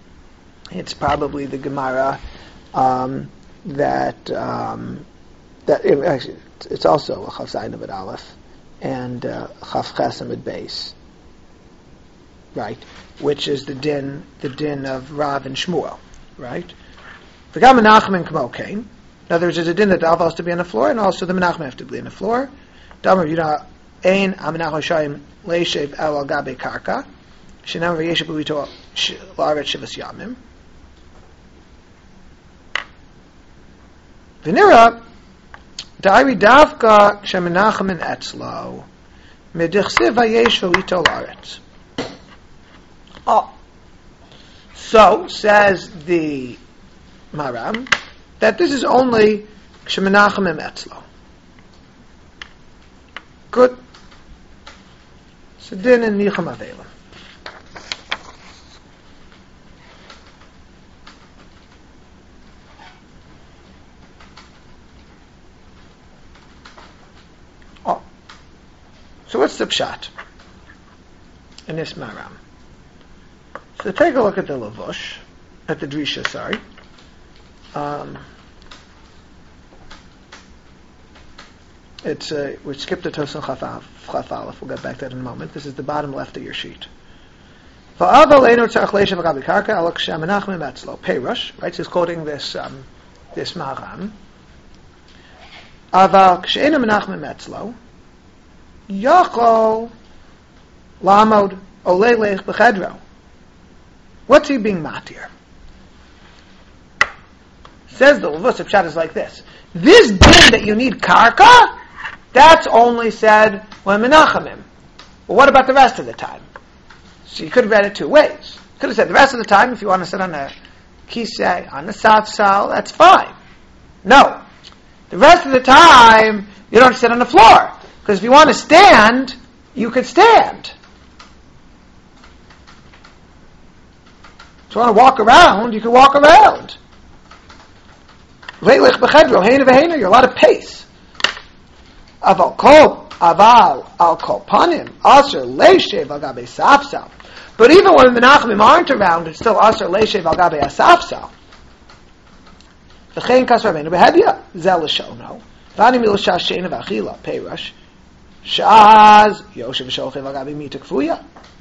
actually, it's also a Chav Zayin Amud Aleph and Chav Ches Amud Beis, right? Which is the din of Rav and Shmuel, right? V'gam Menachem and K'mo Kain. Now there's a din that the Alva has to be on the floor, and also the Menachem have to be on the floor. Damar Yehuda ein Menachem Shayim leishev al gabe karka shenam v'yeshev b'ito la'aretz shivas yamim. V'nira da'iri davka shemenachem in etzlo medichsiv v'yeshev b'ito la'aretz. Oh, so says the Maram that this is only shemenachem in etzlo. Good. So din in Nicham Avelim. So what's the pshat in this maram? So take a look at the lavush, at the drisha, sorry. We skipped the Tosun Chaf Aleph. We'll get back to that in a moment. This is the bottom left of your sheet. Perush, right? So he's quoting this maram. Aval k'she'ena menachmim etzlo, yachol lamod olelech b'chedro. What's he being matir? Says the Levus Pshat is like this. This din that you need karka, that's only said when menachamim. Well, what about the rest of the time? So you could have read it two ways. You could have said the rest of the time, if you want to sit on a kisei, on a safsal, that's fine. No. The rest of the time, you don't sit on the floor. Because if you want to stand, you could stand. If you want to walk around, you can walk around. You're a lot of pace. Aval al kol panim aser leishev al gabe safsal. But even when the menachemim aren't around, it's still aser leishev al gabe safsal. V'chein kas Rabbeinu behedya zel l'shono v'ani milosha sheina v'achila perush shaz yoshev v'sholchev al gabe mita kfuya.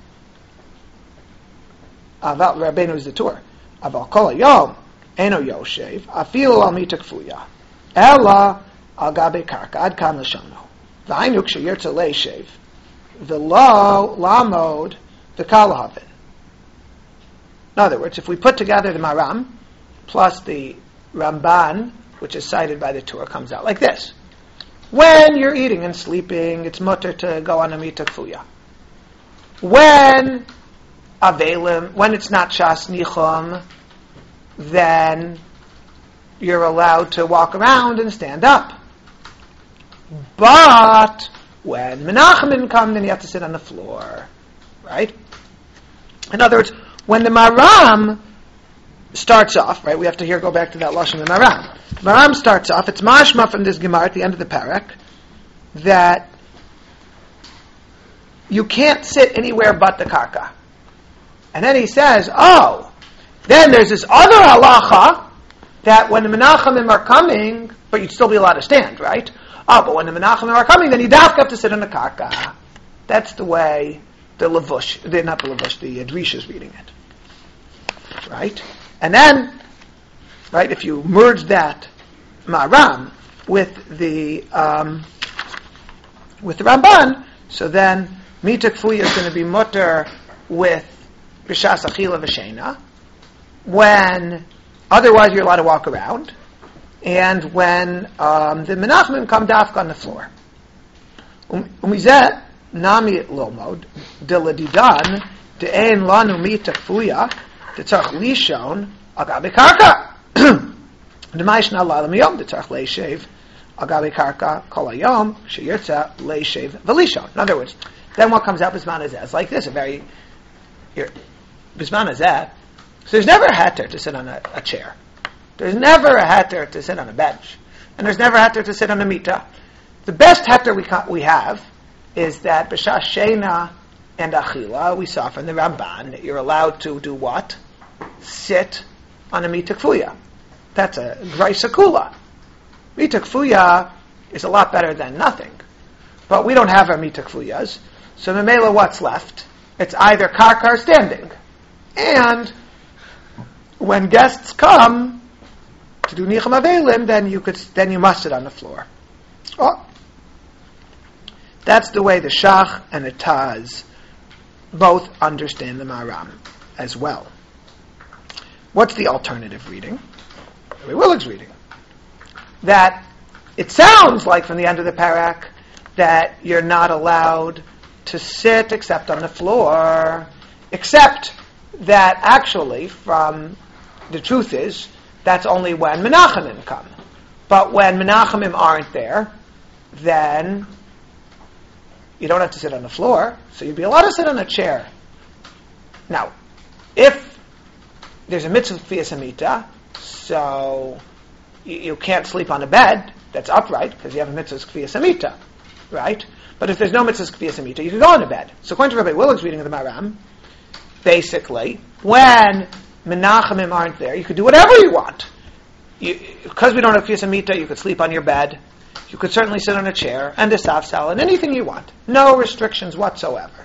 Aval Rabbeinu is the tour. Aval kol hayom eno yoshev afilu al mita kfuya ela al gabe karka ad kan l'shono v'hainu k'sheyirtza leishev v'lo lamod v'kalahavin. In other words, if we put together the maram plus the Ramban, which is cited by the Torah, comes out like this. When you're eating and sleeping, it's mutter to go on a mita kfuya. When it's not shas nichum, then you're allowed to walk around and stand up. But when menachemim come, then you have to sit on the floor. Right? In other words, when the maram starts off, right, we have to here go back to that lashon of maram. Maram starts off, it's mashma from this gemara at the end of the parak, that you can't sit anywhere but the karka. And then he says, then there's this other halacha, that when the menachemim are coming, but you'd still be allowed to stand, right? But when the menachemim are coming, then you have to sit on the karka. That's the way the Drisha is reading it. Right? And then, right, if you merge that maram with the Ramban, so then mita kfuya is going to be mutter with b'shas achila v'sheina, when otherwise you're allowed to walk around, and when the menachemim come dafka on the floor. Umizet nami lomod diladidan de'en lanu mita kfuya de'tzarch lishon agabe karka. D'maishna lalam yom de'tzarch leishev agabe karka kol hayom sheyirtza leishev v'lishon. In other words, then what comes out bisman hazeh? It's like this, bisman hazeh. So there's never a heter to sit on a chair. There's never a heter to sit on a bench. And there's never a heter to sit on a mita. The best heter we have is that b'shas sheina and achila, we saw from the Ramban, that you're allowed to do what? Sit on a mita kfuya. That's a graisa kula. Mita kfuya is a lot better than nothing. But we don't have our mita kfuyas. So memela, what's left? It's either karka or standing. And when guests come to do nicham avelim, then you must sit on the floor. That's the way the Shach and the Taz both understand the Maram as well. What's the alternative reading? Rabbi Willig's reading. That it sounds like from the end of the parak that you're not allowed to sit except on the floor, except that actually from the truth is that's only when menachemim come. But when menachemim aren't there, then you don't have to sit on the floor, so you'd be allowed to sit on a chair. Now, if there's a mitzvah kfiyas hamita, so you can't sleep on a bed that's upright because you have a mitzvah kfiyas hamita. right? But if there's no mitzvahs kfiyas amita, you can go into bed. So according to Rabbi Willig's reading of the Maram, basically, when menachamim aren't there, you could do whatever you want. Because we don't have kfiyas amita, you could sleep on your bed. You could certainly sit on a chair and a safsal and anything you want. No restrictions whatsoever.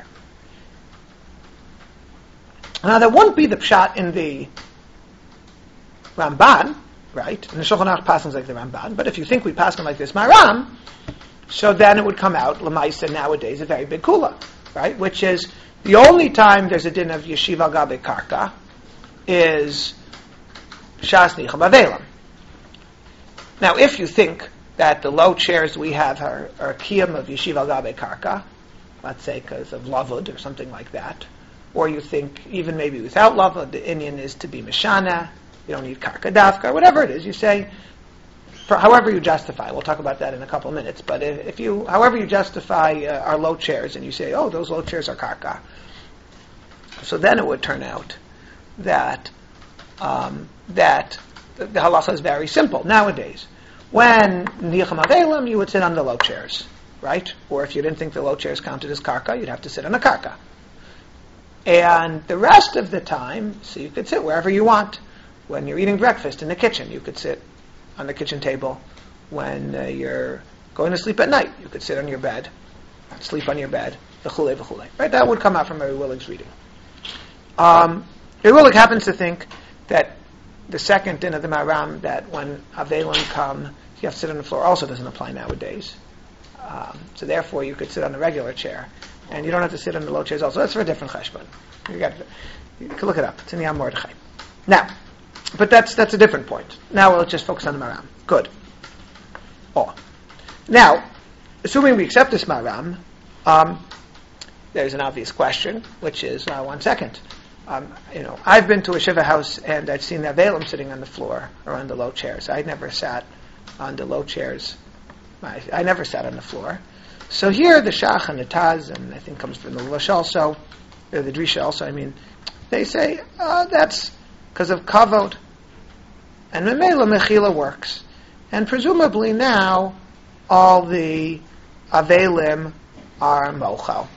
Now, that won't be the pshat in the Ramban, right? And the Shulchan Aruch passes like the Ramban. But if you think we pass like this Maram, so then it would come out, Lamaisa nowadays, a very big kula, right? Which is, the only time there's a din of yeshiva gabe karka is shas nicham avelim. Now, if you think that the low chairs we have are kiyam of yeshiva gabe karka, let's say because of lavud or something like that, or you think even maybe without lavud, the Indian is to be mishana, you don't need karka dafka, whatever it is, you say, however you justify, we'll talk about that in a couple of minutes, but however you justify our low chairs, and you say, oh, those low chairs are karka, so then it would turn out that the halacha is very simple nowadays. When nicham avelim, you would sit on the low chairs, right? Or if you didn't think the low chairs counted as karka, you'd have to sit on a karka. And the rest of the time, so you could sit wherever you want. When you're eating breakfast in the kitchen, you could sit on the kitchen table. When you're going to sleep at night, you could sit on your bed, sleep on your bed, v'chulei v'chulei. Right? That would come out from Rabbi Willig's reading. Rabbi Willig happens to think that the second din of the Maram, that when Avelim come, you have to sit on the floor, also doesn't apply nowadays. So therefore, you could sit on a regular chair, and you don't have to sit on the low chairs also. That's for a different cheshbon. You can look it up. It's in the Yam Mordechai. Now, but that's a different point. Now we'll just focus on the Maram. Good. Now, assuming we accept this Maram, there's an obvious question, which is, one second. I've been to a shiva house and I've seen the Avelim sitting on the floor or on the low chairs. I never sat on the low chairs. I never sat on the floor. So here the Shach and the Taz, and I think comes from the Lush also, or the Drisha also, they say, that's because of kavod. And Memela Mechila works. And presumably now, all the Avelim are mochel.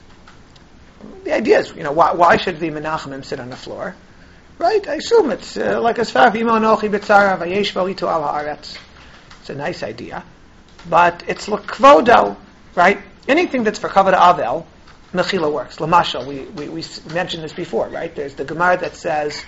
The idea is, why should the Menachamim sit on the floor? Right? I assume it's like as far v'imonochi b'tzara v'yeshvo ito al haaretz. It's a nice idea. But it's l'kvodo, right? Anything that's for kavod avel, mechila works. Lamashal, we mentioned this before, right? There's the Gemara that says,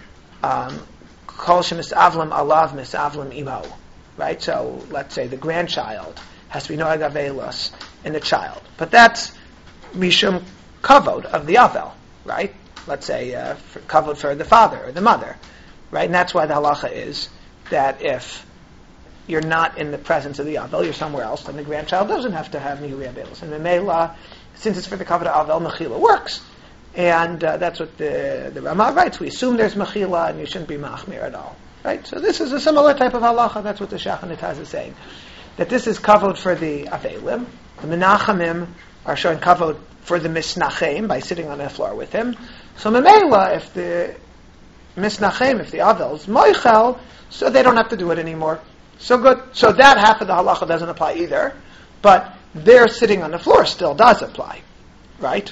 kol shemisavlim alav misavlim imo. Right? So, let's say the grandchild has to be noeg avelos in the child. But that's mishum kavod of the avel, right? Let's say kavod for the father or the mother, right? And that's why the halacha is that if you're not in the presence of the avel, you're somewhere else, then the grandchild doesn't have to have nihui avelos. And the meila, since it's for the kavod avel, mechila works, and that's what the Ramah writes. We assume there's mechila, and you shouldn't be machmir at all, right? So this is a similar type of halacha. That's what the Shach and the Taz is saying, that this is kavod for the avelim. The menachamim are showing kavod for the misnachem by sitting on the floor with him. So memela, if the misnachem, if the avel's moichel, so they don't have to do it anymore. So good. So that half of the halacha doesn't apply either, but their sitting on the floor still does apply, right?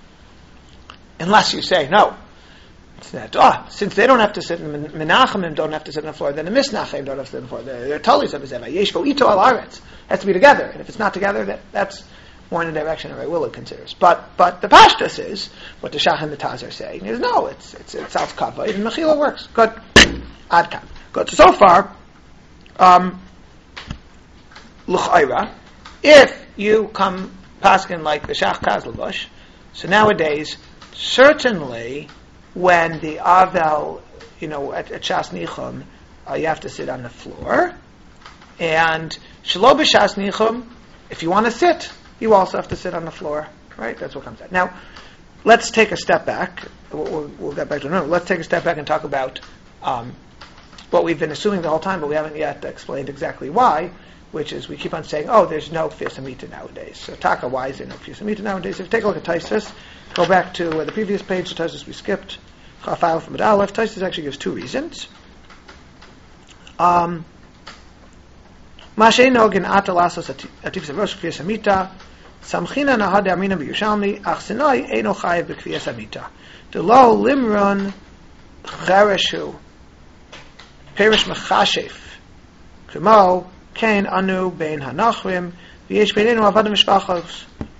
Unless you say no. It's that, since they don't have to sit, menachem don't have to sit on the floor, then the misnachem don't have to sit on the floor. They're totally separate. Yeshvo ito al haaretz has to be together, and if it's not together, that's more in the direction of Rabbi Willig considers. But the pashtus is what the Shach and the Taz are saying is no, it's self-kavod and mechila works. Good. Adkan. Good. So far, l'chayra, if you come paskin like the Shach Kazlabush, so nowadays certainly when the avel, at Shas Nichum, you have to sit on the floor, and shelo b'Shas Nichum, if you want to sit, you also have to sit on the floor, right? That's what comes out. Now, let's take a step back. We'll get back to it. Let's take a step back and talk about what we've been assuming the whole time, but we haven't yet explained exactly why, which is we keep on saying, there's no Kfiyas Amita nowadays. So Taka, why is there no Kfiyas Amita nowadays? If you take a look at Tosfos, go back to the previous page, the Tosfos we skipped, Chaf Aleph Amud Aleph. Tosfos actually gives two reasons. Masheino gen atalasos atifas rosh kfiyas hamita. Samchina nahad amina b'Yerushalmi. Ach sinai eino chayev b'kfiyas hamita. The lo limron chereshu. Perish mechashef. Kemo kain anu bein hanachrim. V'yesh beinenu avadim mishpachos.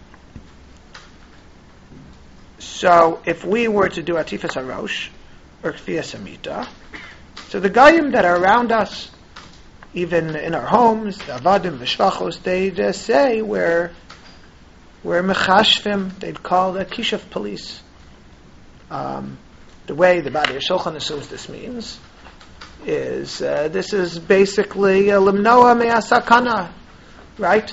So, if we were to do atifas harosh or kfiyas hamita, so the gayim that are around us, even in our homes, the avadim, the shvachos, they'd say we're mechashvim. They'd call the kishav police. The way the Badi Shulchan assumes this means is this is basically a limnoa me'asakana, right?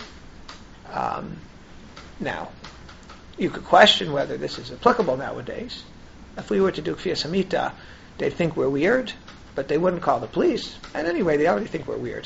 Now, you could question whether this is applicable nowadays. If we were to do kfiyas hamita, they'd think we're weird, but they wouldn't call the police. And anyway, they already think we're weird.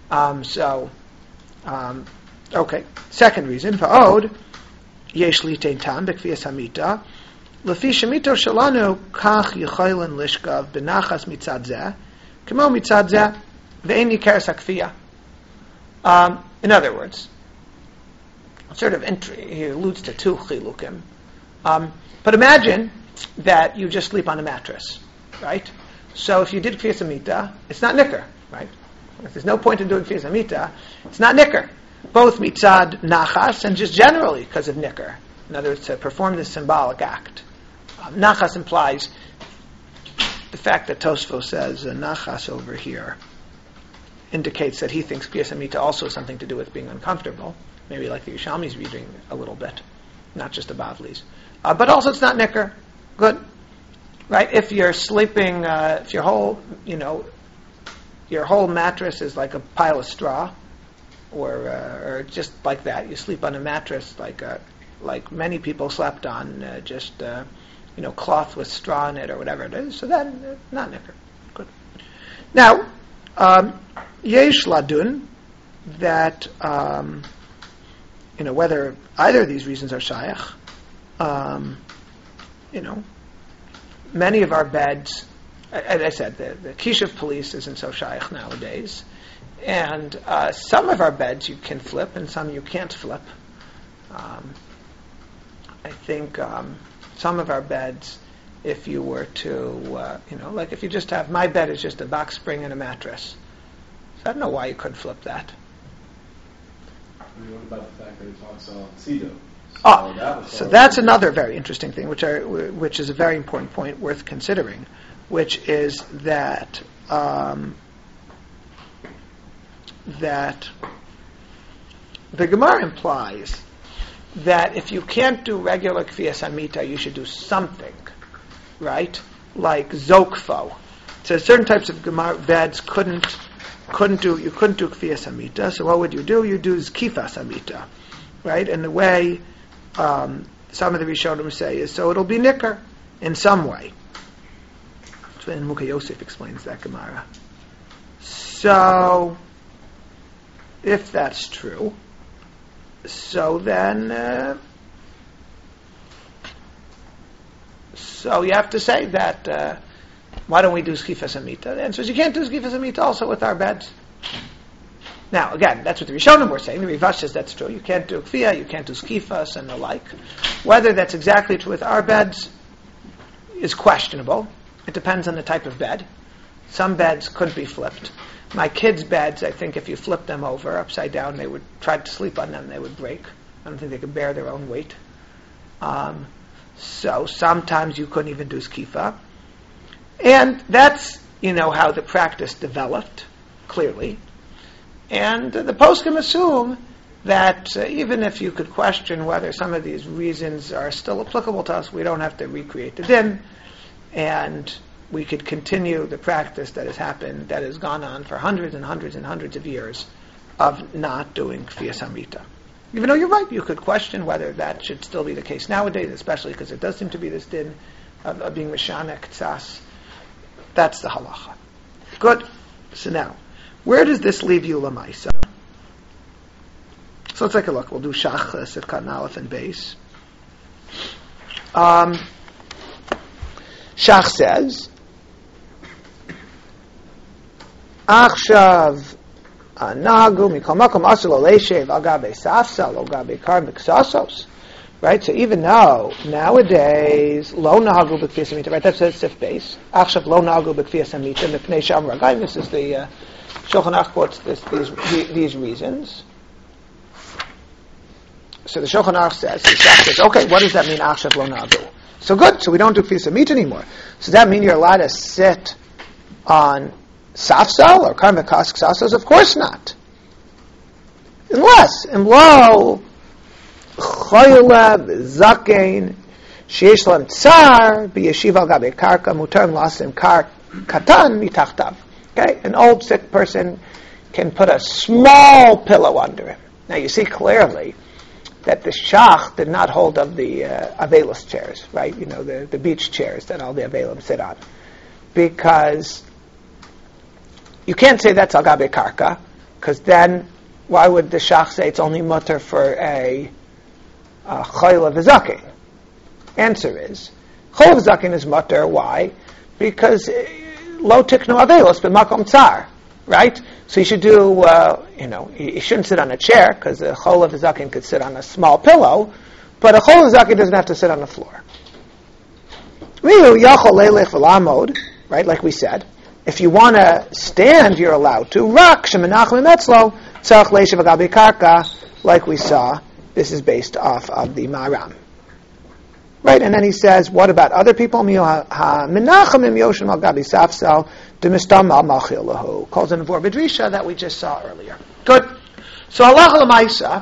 Okay. Second reason, va'od yesh litein tam b'kfiyas hamita. Lefi shemito shalanu kach yichaylen lishkav benachas mitzad zeh, kemo mitzad zeh ve'en yikeres hakfiyah. In other words, sort of he alludes to two chilukim. But imagine that you just sleep on a mattress, right? So if you did kfiyas hamita, it's not nicker, right? If there's no point in doing kfiyas hamita, it's not nicker. Both mitzad nachas and just generally because of nicker. In other words, to perform this symbolic act. Nachas implies the fact that Tosfos says nachas over here indicates that he thinks kfiyas hamita also has something to do with being uncomfortable. Maybe like the Yerushalmi's reading a little bit, not just the Bavli's. But also it's not nicker. Good. Right? If you're sleeping, if your whole mattress is like a pile of straw, or just like that, you sleep on a mattress like many people slept on, cloth with straw in it or whatever it is. So then, not nicker. Good. Now, yesh ladun that whether either of these reasons are shaykh. Many of our beds, as I said, the kishav police isn't so shaykh nowadays. And some of our beds you can flip and some you can't flip. I think some of our beds, if you were to, like if you just have, my bed is just a box spring and a mattress. So I don't know why you couldn't flip that. What about the fact that it talks on Tzido? So that's another very interesting thing, which is a very important point worth considering, which is that that the Gemara implies that if you can't do regular kfiyas hamita, you should do something, right? Like zokfo. So certain types of Gemara beds you couldn't do kfiyas hamita. So what would you do? You do zkifas hamita, right? And the way some of the Rishonim say is so it'll be nicker in some way. So then Mukha Yosef explains that Gemara. So if that's true, so then so you have to say that why don't we do zkifas hamita? The answer is you can't do zkifas hamita also with our beds. Now, again, that's what the Rishonim were saying. The Rivash says that's true. You can't do kfiyah, you can't do skifas, and the like. Whether that's exactly true with our beds is questionable. It depends on the type of bed. Some beds couldn't be flipped. My kids' beds, I think if you flip them over upside down, they would try to sleep on them, they would break. I don't think they could bear their own weight. So sometimes you couldn't even do skifa. And that's, how the practice developed, clearly. And the poskim assume that even if you could question whether some of these reasons are still applicable to us, we don't have to recreate the din, and we could continue the practice that has happened, that has gone on for hundreds and hundreds and hundreds of years of not doing kfiyas hamita. Even though you're right, you could question whether that should still be the case nowadays, especially because it does seem to be this din of being mishanek tzas. That's the halacha. Good. So now, where does this leave you, Lamaisa? So let's take a look. We'll do Shach, Sivkat, Aleph, and Beis. Shach says, Achshav Nagu mikol makom asur lo leishev al gabe safsal lo gabe kar miksasos. Right, so even though nowadays lo nagu b'kfiyas hamita, right? That's a sif base. Achshav lo nagu b'kfiyas hamita mipnei sham ragayim. This is the Shulchan Aruch quotes these reasons. So the Shulchan Aruch says, the Shach says, okay, what does that mean? Achshav lo nagu. So good. So we don't do kfiyas hamita anymore. So does that mean you're allowed to sit on safsal or kar miksasos? Of course not. Unless imlo. Choyleb zakein sheish lam tsar b'yeshiva al gabe karka mutar lasim kar katan mitachtav. Okay, an old sick person can put a small pillow under him. Now you see clearly that the shach did not hold of the Avelis chairs, right? You know, the beach chairs that all the Avelim sit on, because you can't say that's al gabe karka, because then why would the shach say it's only mutter for a Chayla v'zakin? Answer is, Chayla v'zakin is mutter. Why? Because lo tiknu avelos b'makom tsar, right? So you should do, you shouldn't sit on a chair, because a Chayla v'zakin could sit on a small pillow, but a Chayla v'zakin doesn't have to sit on the floor. Right, like we said, if you want to stand, you're allowed to. Rak shemenachim etzlo tzarich leishav al gabe karka, like we saw. This is based off of the Maram. Right, and then he says, what about other people? Calls in Vor B'drisha that we just saw earlier. Good. So halacha l'maisa,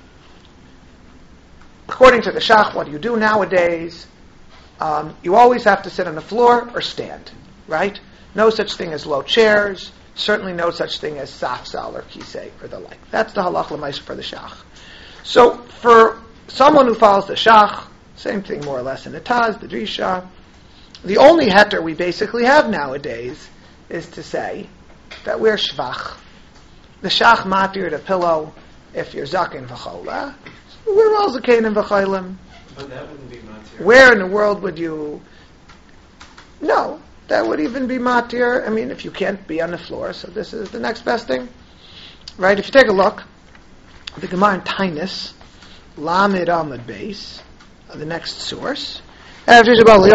according to the Shach, what do you do nowadays? You always have to sit on the floor or stand, right? No such thing as low chairs, certainly no such thing as safsal or kisei or the like. That's the halacha l'maisa for the Shach. So, for someone who follows the Shach, same thing more or less in the Taz, the Drisha, the only heter we basically have nowadays is to say that we're shvach. The Shach matir the pillow if you're zaken v'chola. We're all zakenim v'cholim. But that wouldn't be matir. Where in the world would you... No, that would even be matir. I mean, if you can't be on the floor, so this is the next best thing. Right, if you take a look, the Gemara in Tainus, Lamed Amud Beis, the next source. Rabbi Yehuda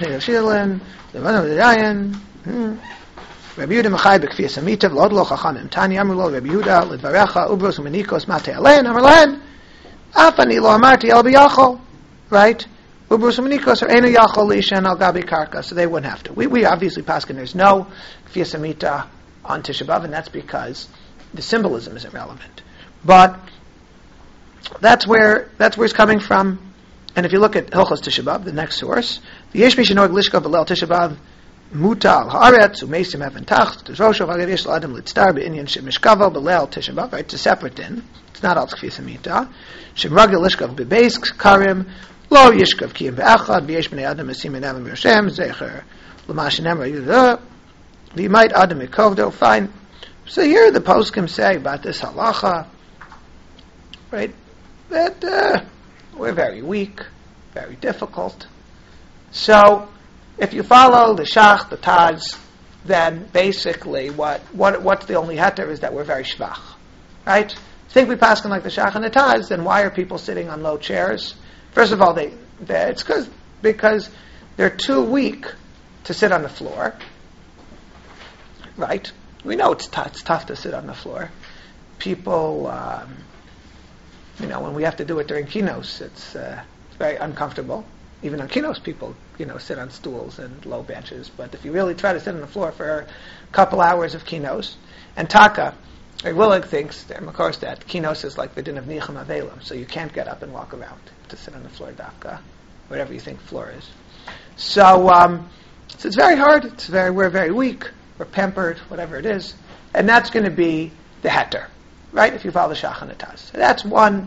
Machai b'kfiyas hamita v'lod lo chachamim Tani Amru lo Rabbi Yehuda l'dvarecha ubros u'menikos matei alein Amar lehen af ani lo amarti el b'yachol, right? Ubros u'menikos are enu yachol lishen al gabi karka, so they wouldn't have to. We obviously paskin there's no kfiyas hamita on Tisha B'av, and that's because the symbolism isn't relevant. But that's where it's coming from. And if you look at Hilchos Tisha B'av, the next source, the Yesh Mi Shenog Lishka B'Leil Tisha B'av Mutal Haaretz U'Meisim Even Tacht T'Rosho V'Agad Yesh L'Adam L'Tztar B'Inyan Shemishkavo B'Leil Tisha B'av. Right, it's a separate din. It's not al Kfiyas Hamita. Shemragel Lishkav B'Beis Karim Lo Yishkav Kiyim V'Echad V'Yesh B'nei Adam Esim Enam V'Yoshem Zecher L'Mashenem Ra'Yudah V'Yimayit Adam Yikovdo. Fine. So here the poskim say about this halacha, right, that we're very weak, very difficult. So if you follow the Shach, the Taz, then basically what's the only heter is that we're very shvach, right? Think we paskin like the Shach and the Taz, then why are people sitting on low chairs? First of all, it's because they're too weak to sit on the floor, right? We know it's tough to sit on the floor. People, when we have to do it during kinos, it's very uncomfortable. Even on kinos, people, sit on stools and low benches. But if you really try to sit on the floor for a couple hours of kinos, and Taka, Willig thinks, of course, that kinos is like the din of Nicham Avelim, so you can't get up and walk around to sit on the floor, Daka, whatever you think floor is. So it's very hard. We're very weak. We're pampered, whatever it is, and that's going to be the heter, right? If you follow the Shach and the Taz, so that's one.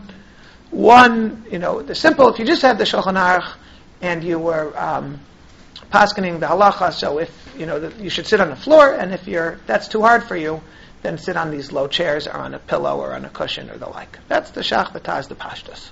The simple. If you just had the Shulchan Aruch and you were paskening the halacha, so if you should sit on the floor, and if that's too hard for you, then sit on these low chairs or on a pillow or on a cushion or the like. That's the Shach, the Taz, the Pashtus.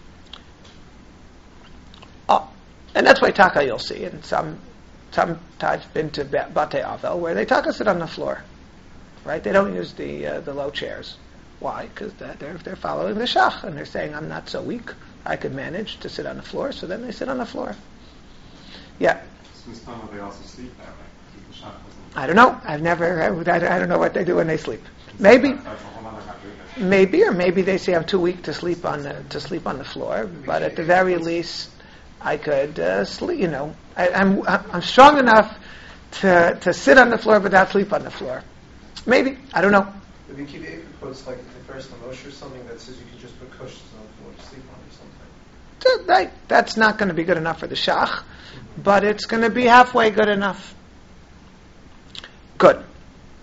And that's why Taka you'll see in some I've been to Batei Avel where they sit on the floor. right? They don't use the low chairs. Why? Because they're following the shach, and they're saying, I'm not so weak, I could manage to sit on the floor, so then they sit on the floor. Yeah? So this time they also sleep that way. The shach doesn't. I don't know. I don't know what they do when they sleep. Maybe. That's a whole other country. Maybe, or maybe they say I'm too weak to sleep on the floor. But at the very least, I could sleep. I'm strong enough to sit on the floor but not sleep on the floor. Maybe, I don't know. The Kiva quotes like the first Moshe or something that says you can just put cushions on the floor to sleep on or something. Right, that's not going to be good enough for the shach, but it's going to be halfway good enough. Good.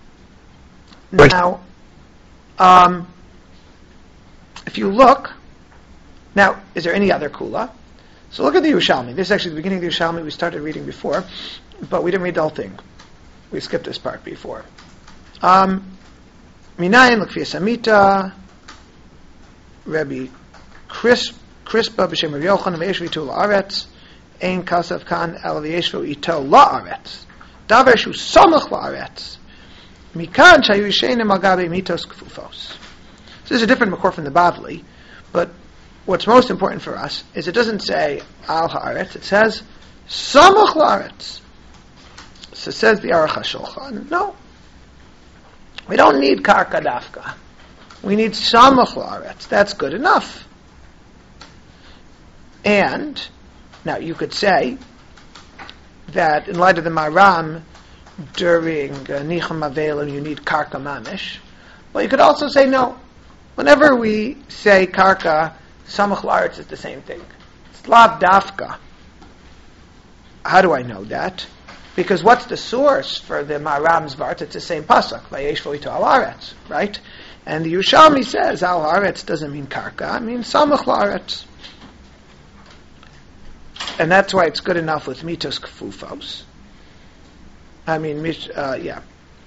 Now, if you look, now, is there any other kula? So look at the Yerushalmi. This is actually the beginning of the Yerushalmi we started reading before, but we didn't read the whole thing. We skipped this part before. Minayin l'kfi samita, Rabbi Crispa b'shem Rabbi Yochanan v'yeshvu ito la'aretz, ein kasav kan el v'yeshvu ito la'aretz, davar shu samach la'aretz, mikan shayu yishenim al gabe mitos kfufos. So this is a different makor from the Bavli, but what's most important for us is it doesn't say al ha'aretz, it says samach la'aretz. So it says the Aruch HaShulchan, no. We don't need karka dafka. We need samach la'aretz. That's good enough. And, now you could say that in light of the Maram, during Nicham Avelim you need karka mamish. Well, you could also say no. Whenever we say karka, samach la'aretz is the same thing. It's lav dafka. How do I know that? Because what's the source for the Maram's vart? It's the same pasuk, vayeshvo ito al haaretz, right? And the Yerushalmi says al haaretz doesn't mean karka, it means samach la'aretz. And that's why it's good enough with mitos kfufos. Yeah.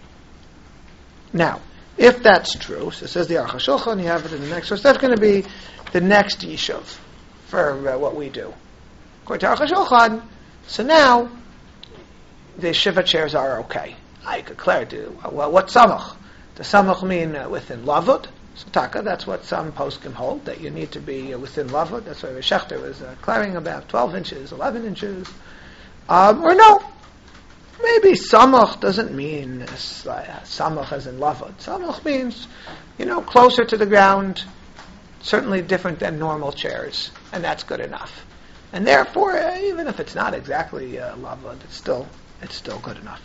Now, if that's true, so it says the Aruch HaShulchan, you have it in the next source, that's going to be the next yishuv for what we do. According to Aruch HaShulchan, so now, the shiva chairs are okay. I could clarify. Well, what samach? Does samach mean within lavud? So taka, that's what some poskim hold, that you need to be within lavud. That's why the Shechter was clarifying about 12 inches, 11 inches. Or no. Maybe samach doesn't mean samach as in lavud. Samach means, closer to the ground, certainly different than normal chairs, and that's good tzadlahak. And therefore, even if it's not exactly lavud, it's still good enough.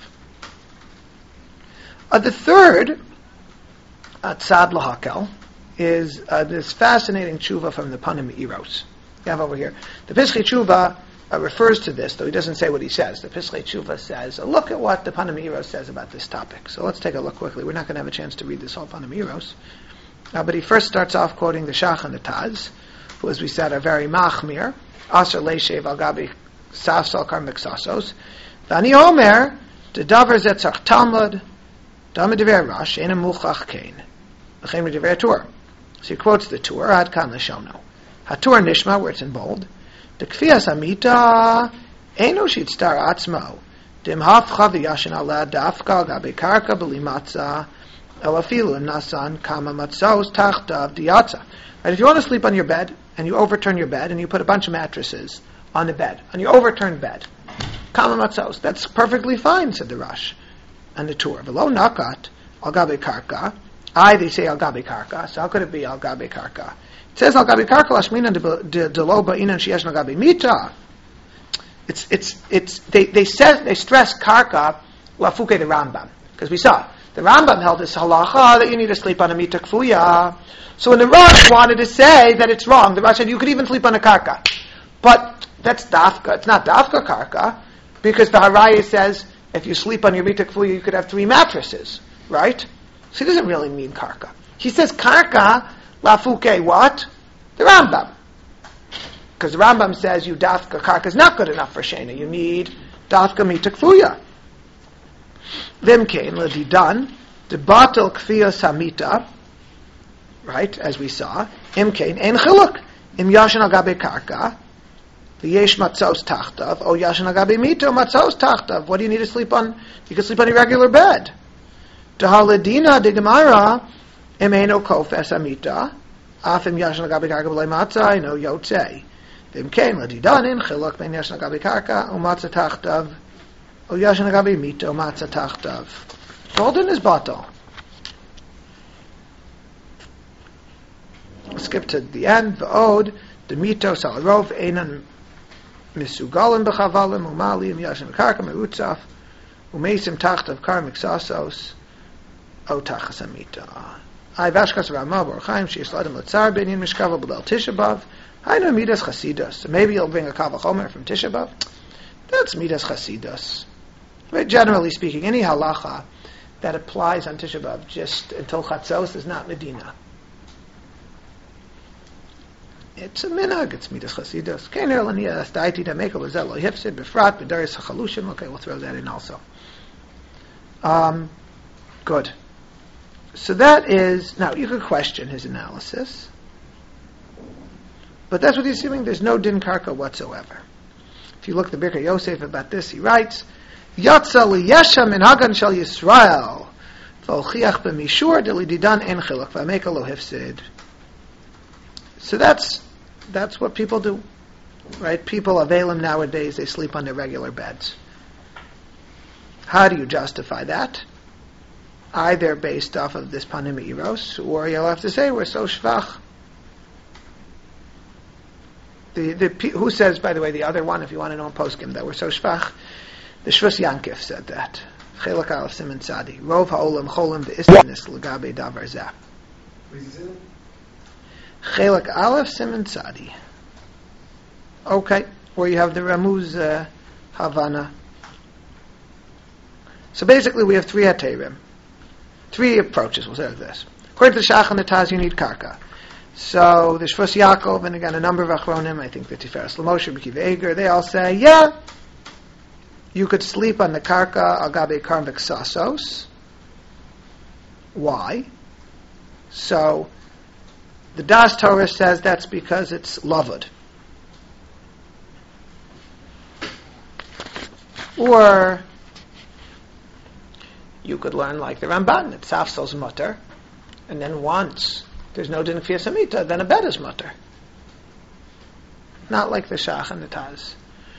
The third tzad lahakel is this fascinating tshuva from the Panim Eiros. You have over here. The Pischei Tshuva refers to this, though he doesn't say what he says. The Pischei Tshuva says, look at what the Panim Eiros says about this topic. So let's take a look quickly. We're not going to have a chance to read this whole Panim Eiros. But he first starts off quoting the Shach and the Taz, who, as we said, are very machmir. Aser leishev al gabi safsal kar miksasos. V'ani omer, the davar zetzach talmud, damid diver rash, ena muchach kein. L'chem diver Tur. So he quotes the Tur, ad kan l'shono. HaTur nishma, where it's in bold. The kfiyas amita, eno shit star atzmo. Dim hafcha v'yashin ala dafka gabi karka b'li matzah, elafilu nasan kama matzos tachtav diyatza. Right, if you want to sleep on your bed, and you overturn your bed, and you put a bunch of mattresses on the bed, on your overturned bed, kama matzos, that's perfectly fine, said the Rosh and the Tur. V'lo nakat al gabi karka. They say al gabi karka. So how could it be al gabi karka? It says al gabi karka lashmina delo ba'inan sheyesh al gabi mita. They stress karka lafuke the Rambam, because we saw the Rambam held this halacha that you need to sleep on a mita kfuya. So when the Rosh wanted to say that it's wrong, the Rosh said you could even sleep on a karka, but that's dafka. It's not dafka karka, because the Haraya says if you sleep on your mita kfuya, you could have 3 mattresses, right? So he doesn't really mean karka. He says karka lafuke what? The Rambam. Because the Rambam says you dafka karka is not good enough for shena. You need dafka mita kfuya. Vimkein ledidan the batel kfiya samita. Right, as we saw, imkein ein chiluk im yashin al gabe karka. The yesh matzos tachtav, o yashin al gabe mito matzos tachtav. What do you need to sleep on? You can sleep on a regular bed. Dahaladina de Gemara, Emeno Kofes Amita, Afim Yashan Gabi Karka B'lei Matzah, no Yotzei. Vim Kain Ladidanin, Chiluk Ben Yashan Gabi Karka, O Matzah Tachtav, O Yashan Gabi Mito, Matzah Tachtav. The whole din is batal. Skip to the end. V'od, Demito Salarov, Einan Misugalim B'chavalim, Umalim Yashan Karka Me'utzaf, Umesim Tachtav Kar Mixasos, O Tachas Amita. I Vashkas Ramah Borchaim, She Isladim Latzar, Binyan Mishkava B'lel Tishabav, I know Midas Chasidus. So maybe you'll bring a Kavach Omer from Tishabav. That's Midas Chasidus. But generally speaking, any halacha that applies on Tisha B'Av just until Chatzos is not Medina. It's a minhag, it's Midas Chasidus. Keiner l'niya astaiti dameka l'zel lo hifsid b'frat b'daris hachalushim. Okay, we'll throw that in also. Good. So that is, now you could question his analysis, but that's what he's assuming. There's no din karka whatsoever. If you look at the Birkei Yosef about this, he writes, Yatsa liyesha min hagan shel Yisrael v'olchiach b'mishur delididan en chiluk v'ameka lo hifsid. So that's what people do, right? People avelim nowadays, they sleep on their regular beds. How do you justify that? Either based off of this panim eros, or you'll have to say we're so shvach. Who says, by the way, the other one, if you want to know in poskim, that we're so shvach? The Shvus Yankif said that. Chelak Aleph Siman Tzadi. Rov ha'olam cholim v'isnis l'gabe davar zeh. Chelak Aleph Siman Tzadi. Okay, where you have the Ramuz Havana. So basically we have three Haterim. Three approaches, we'll say this. According to the Shach and the Taz, you need Karka. So the Shvus Yaakov, and again a number of Achronim, I think the Tiferes Lamoshe, B'kiv Eger, they all say, yeah, you could sleep on the karka agabe karmik sasos. Why? So the Das Torah says that's because it's lavud. Or you could learn like the Ramban, it's safsol's mutter, and then once there's no din kfiyas hamita, then a bed is mutter. Not like the Shach and the Taz.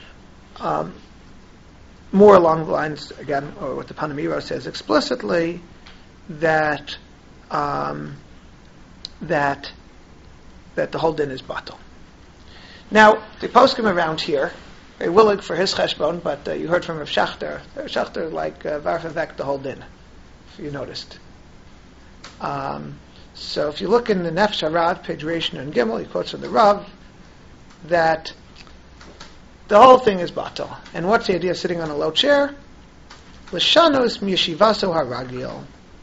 More along the lines, again, or what the Panamiro says explicitly, that that the whole din is batal. Now, the poskim around here, very willing for his cheshbon, but you heard from Rav Shachter. Rav Shachter like varfavek the whole din, if you noticed. So if you look in the Nefesh Harad, page Reish and Gimel, he quotes from the Rav that the whole thing is batal. And what's the idea of sitting on a low chair? L'shanos miyeshivaso haragil.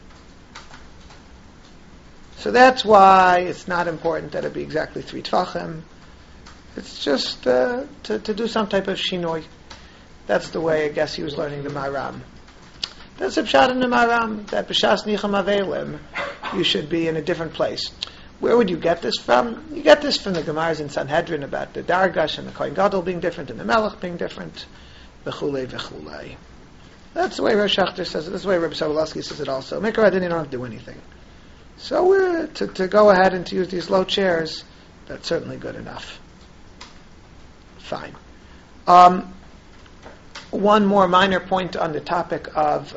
So that's why it's not important that it be exactly 3 tfachim. It's just to do some type of shinoi. That's the way I guess he was learning the Maram. That's a pshat in the Maram, that b'shas nicham avelim, you should be in a different place. Where would you get this from? You get this from the Gemaras in Sanhedrin about the Dargash and the Kohen Gadol being different and the Melech being different. V'chulei v'chulei. That's the way Rav Shachter says it. That's the way Rabbi Sobolowski says it also. Make a you don't have to do anything. So we're to go ahead and to use these low chairs, that's certainly good enough. Fine. One more minor point on the topic of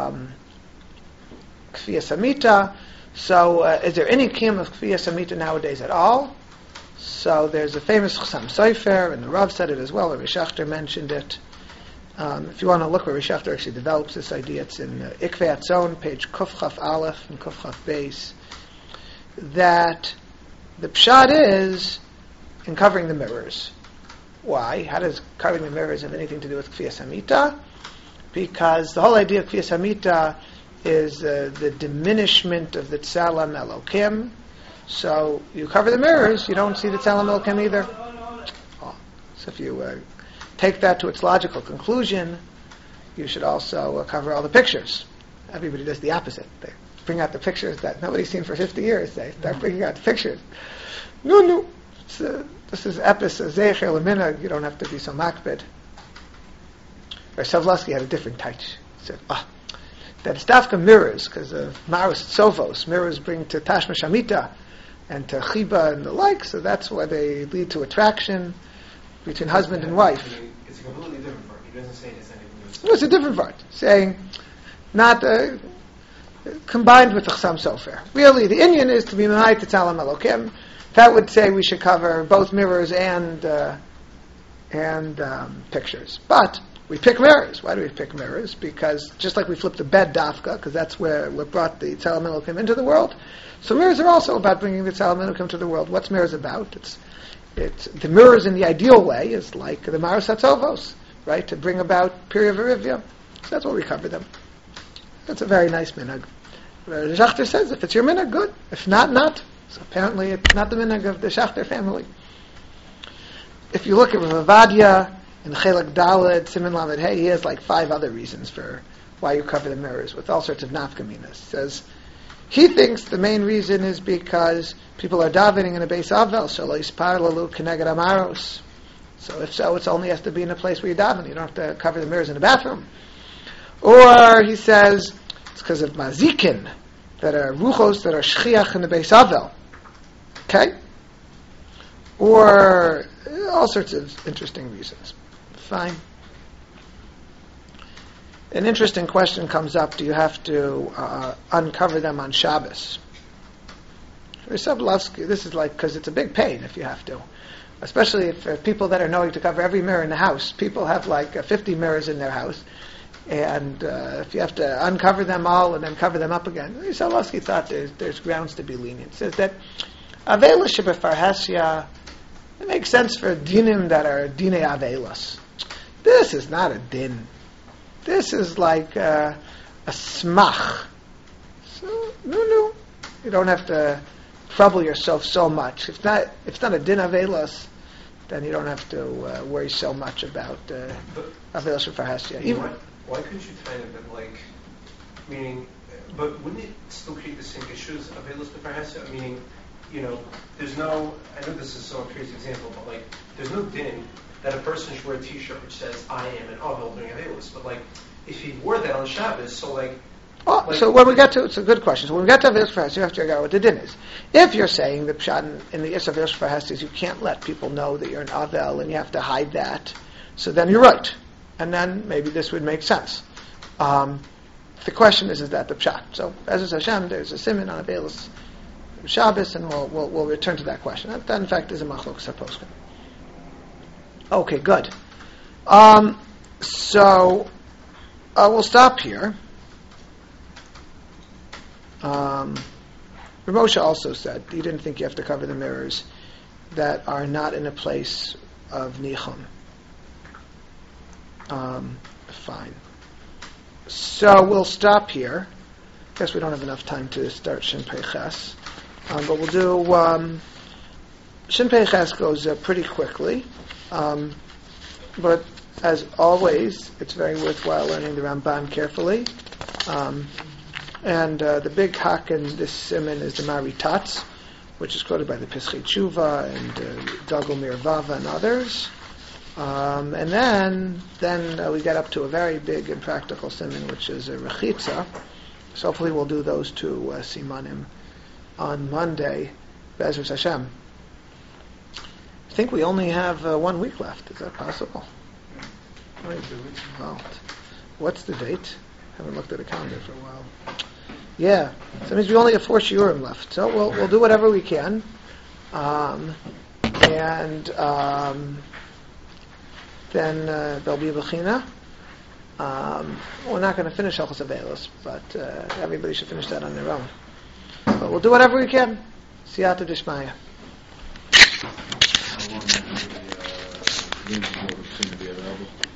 Kfiyas Hamita. So, is there any kiyum of Kfiyas Hamita nowadays at all? So, there's a famous Chassam Sofer, and the Rav said it as well, Rabbi Shachter mentioned it. If you want to look where Rabbi Shachter actually develops this idea, it's in Ikvei Atzon, page Kuf Chaf Aleph and Kuf Chaf Beis, that the pshat is in covering the mirrors. Why? How does covering the mirrors have anything to do with Kfiyas Hamita? Because the whole idea of Kfiyas Hamita is the diminishment of the Tzalam Elokim. So you cover the mirrors, you don't see the Tzalam Elokim either. So if you take that to its logical conclusion, you should also cover all the pictures. Everybody does the opposite. They bring out the pictures that nobody's seen for 50 years. They start bringing out the pictures. No. This is Epis, Zecher, Lamina. You don't have to be so makbid. Or Savlasky had a different touch. He said, that it's dafka mirrors, because of Maros Tsovos. Mirrors bring to Tashma Shamita and to Chiba and the like, so that's why they lead to attraction between husband and wife. It's a completely different part. He doesn't say it's anything to do No, it's a different part, saying not combined with the Chasam Sofer. Really, the Inyan is to be Menai Tetzalam Elokim. That would say we should cover both mirrors and pictures. But we pick mirrors. Why do we pick mirrors? Because just like we flip the bed dafka, because that's where we brought the Tzalam Elokim into the world. So mirrors are also about bringing the Tzalam Elokim to the world. What's mirrors about? It's the mirrors in the ideal way is like the Maros Hatzovos, right? To bring about Pirya Verivya. So that's why we cover them. That's a very nice minhag. The Shachter says, if it's your minhag, good. If not, not. So apparently it's not the minhag of the Shachter family. If you look at Rav Avadia in Chelak Dalet, Siman Lamed Hey, he has like 5 other reasons for why you cover the mirrors with all sorts of nafkaminas. He says, he thinks the main reason is because people are davening in a Beis Avel, so lo yispar lalu keneged amaros. So if so, it only has to be in a place where you daven. You don't have to cover the mirrors in the bathroom. Or he says it's because of mazikin, that are ruchos that are shchiach in the Beis Avel. Okay? Or all sorts of interesting reasons. Fine. An interesting question comes up: do you have to uncover them on Shabbos? For Sablovsky, this is like because it's a big pain if you have to. Especially if people that are knowing to cover every mirror in the house. People have like 50 mirrors in their house. And if you have to uncover them all and then cover them up again, Salovsky thought there's grounds to be lenient. It says that Avela Shebefarhasya, it makes sense for dinim that are dine Avelas. This is not a din. This is like a smach. So, no. You don't have to trouble yourself so much. If it's not a din Avelas, then you don't have to worry so much about Avela Shebefarhasya. Why couldn't you kind of been like, meaning, but wouldn't it still create the same issues of Avelos B'Farhasya? Meaning, there's no, I know this is so a crazy example, but like, there's no din that a person should wear a t-shirt which says, I am an Avel doing Avelos. But like, if he wore that on Shabbos, so like... so when we get to, it's a good question. So when we get to Avelos B'Farhasya, you have to figure out what the din is. If you're saying the pshat in the Yis of Avelos B'Farhasya is you can't let people know that you're an Avel and you have to hide that, so then you're right. And then maybe this would make sense. The question is that the pshat? So, as Hashem, there's a siman on Avelos Shabbos, and we'll return to that question. That in fact is a machlok saposkim. Okay, good. So we'll stop here. Ramosha also said he didn't think you have to cover the mirrors that are not in a place of nichum. Fine. So we'll stop here. Guess we don't have enough time to start Shin Pei Ches. But we'll do... Shin Pei Ches goes pretty quickly. But as always, it's very worthwhile learning the Ramban carefully. And the big hak in this siman is the Maritatz, which is quoted by the Pischei Tshuva and Dagul Mirvava and others. And then we get up to a very big and practical siman, which is a Rechitza. So hopefully we'll do those two simanim on Monday, Be'ezras Hashem. I think we only have 1 week left. Is that possible? Wait, well, what's the date? Haven't looked at the calendar for a while. Yeah, so that means we only have 4 shiurim left. So we'll do whatever we can. Then there'll be a bechina. We're not going to finish Hilchos Avelos, but everybody should finish that on their own. But we'll do whatever we can. Siyata Dishmaya. How long is the available?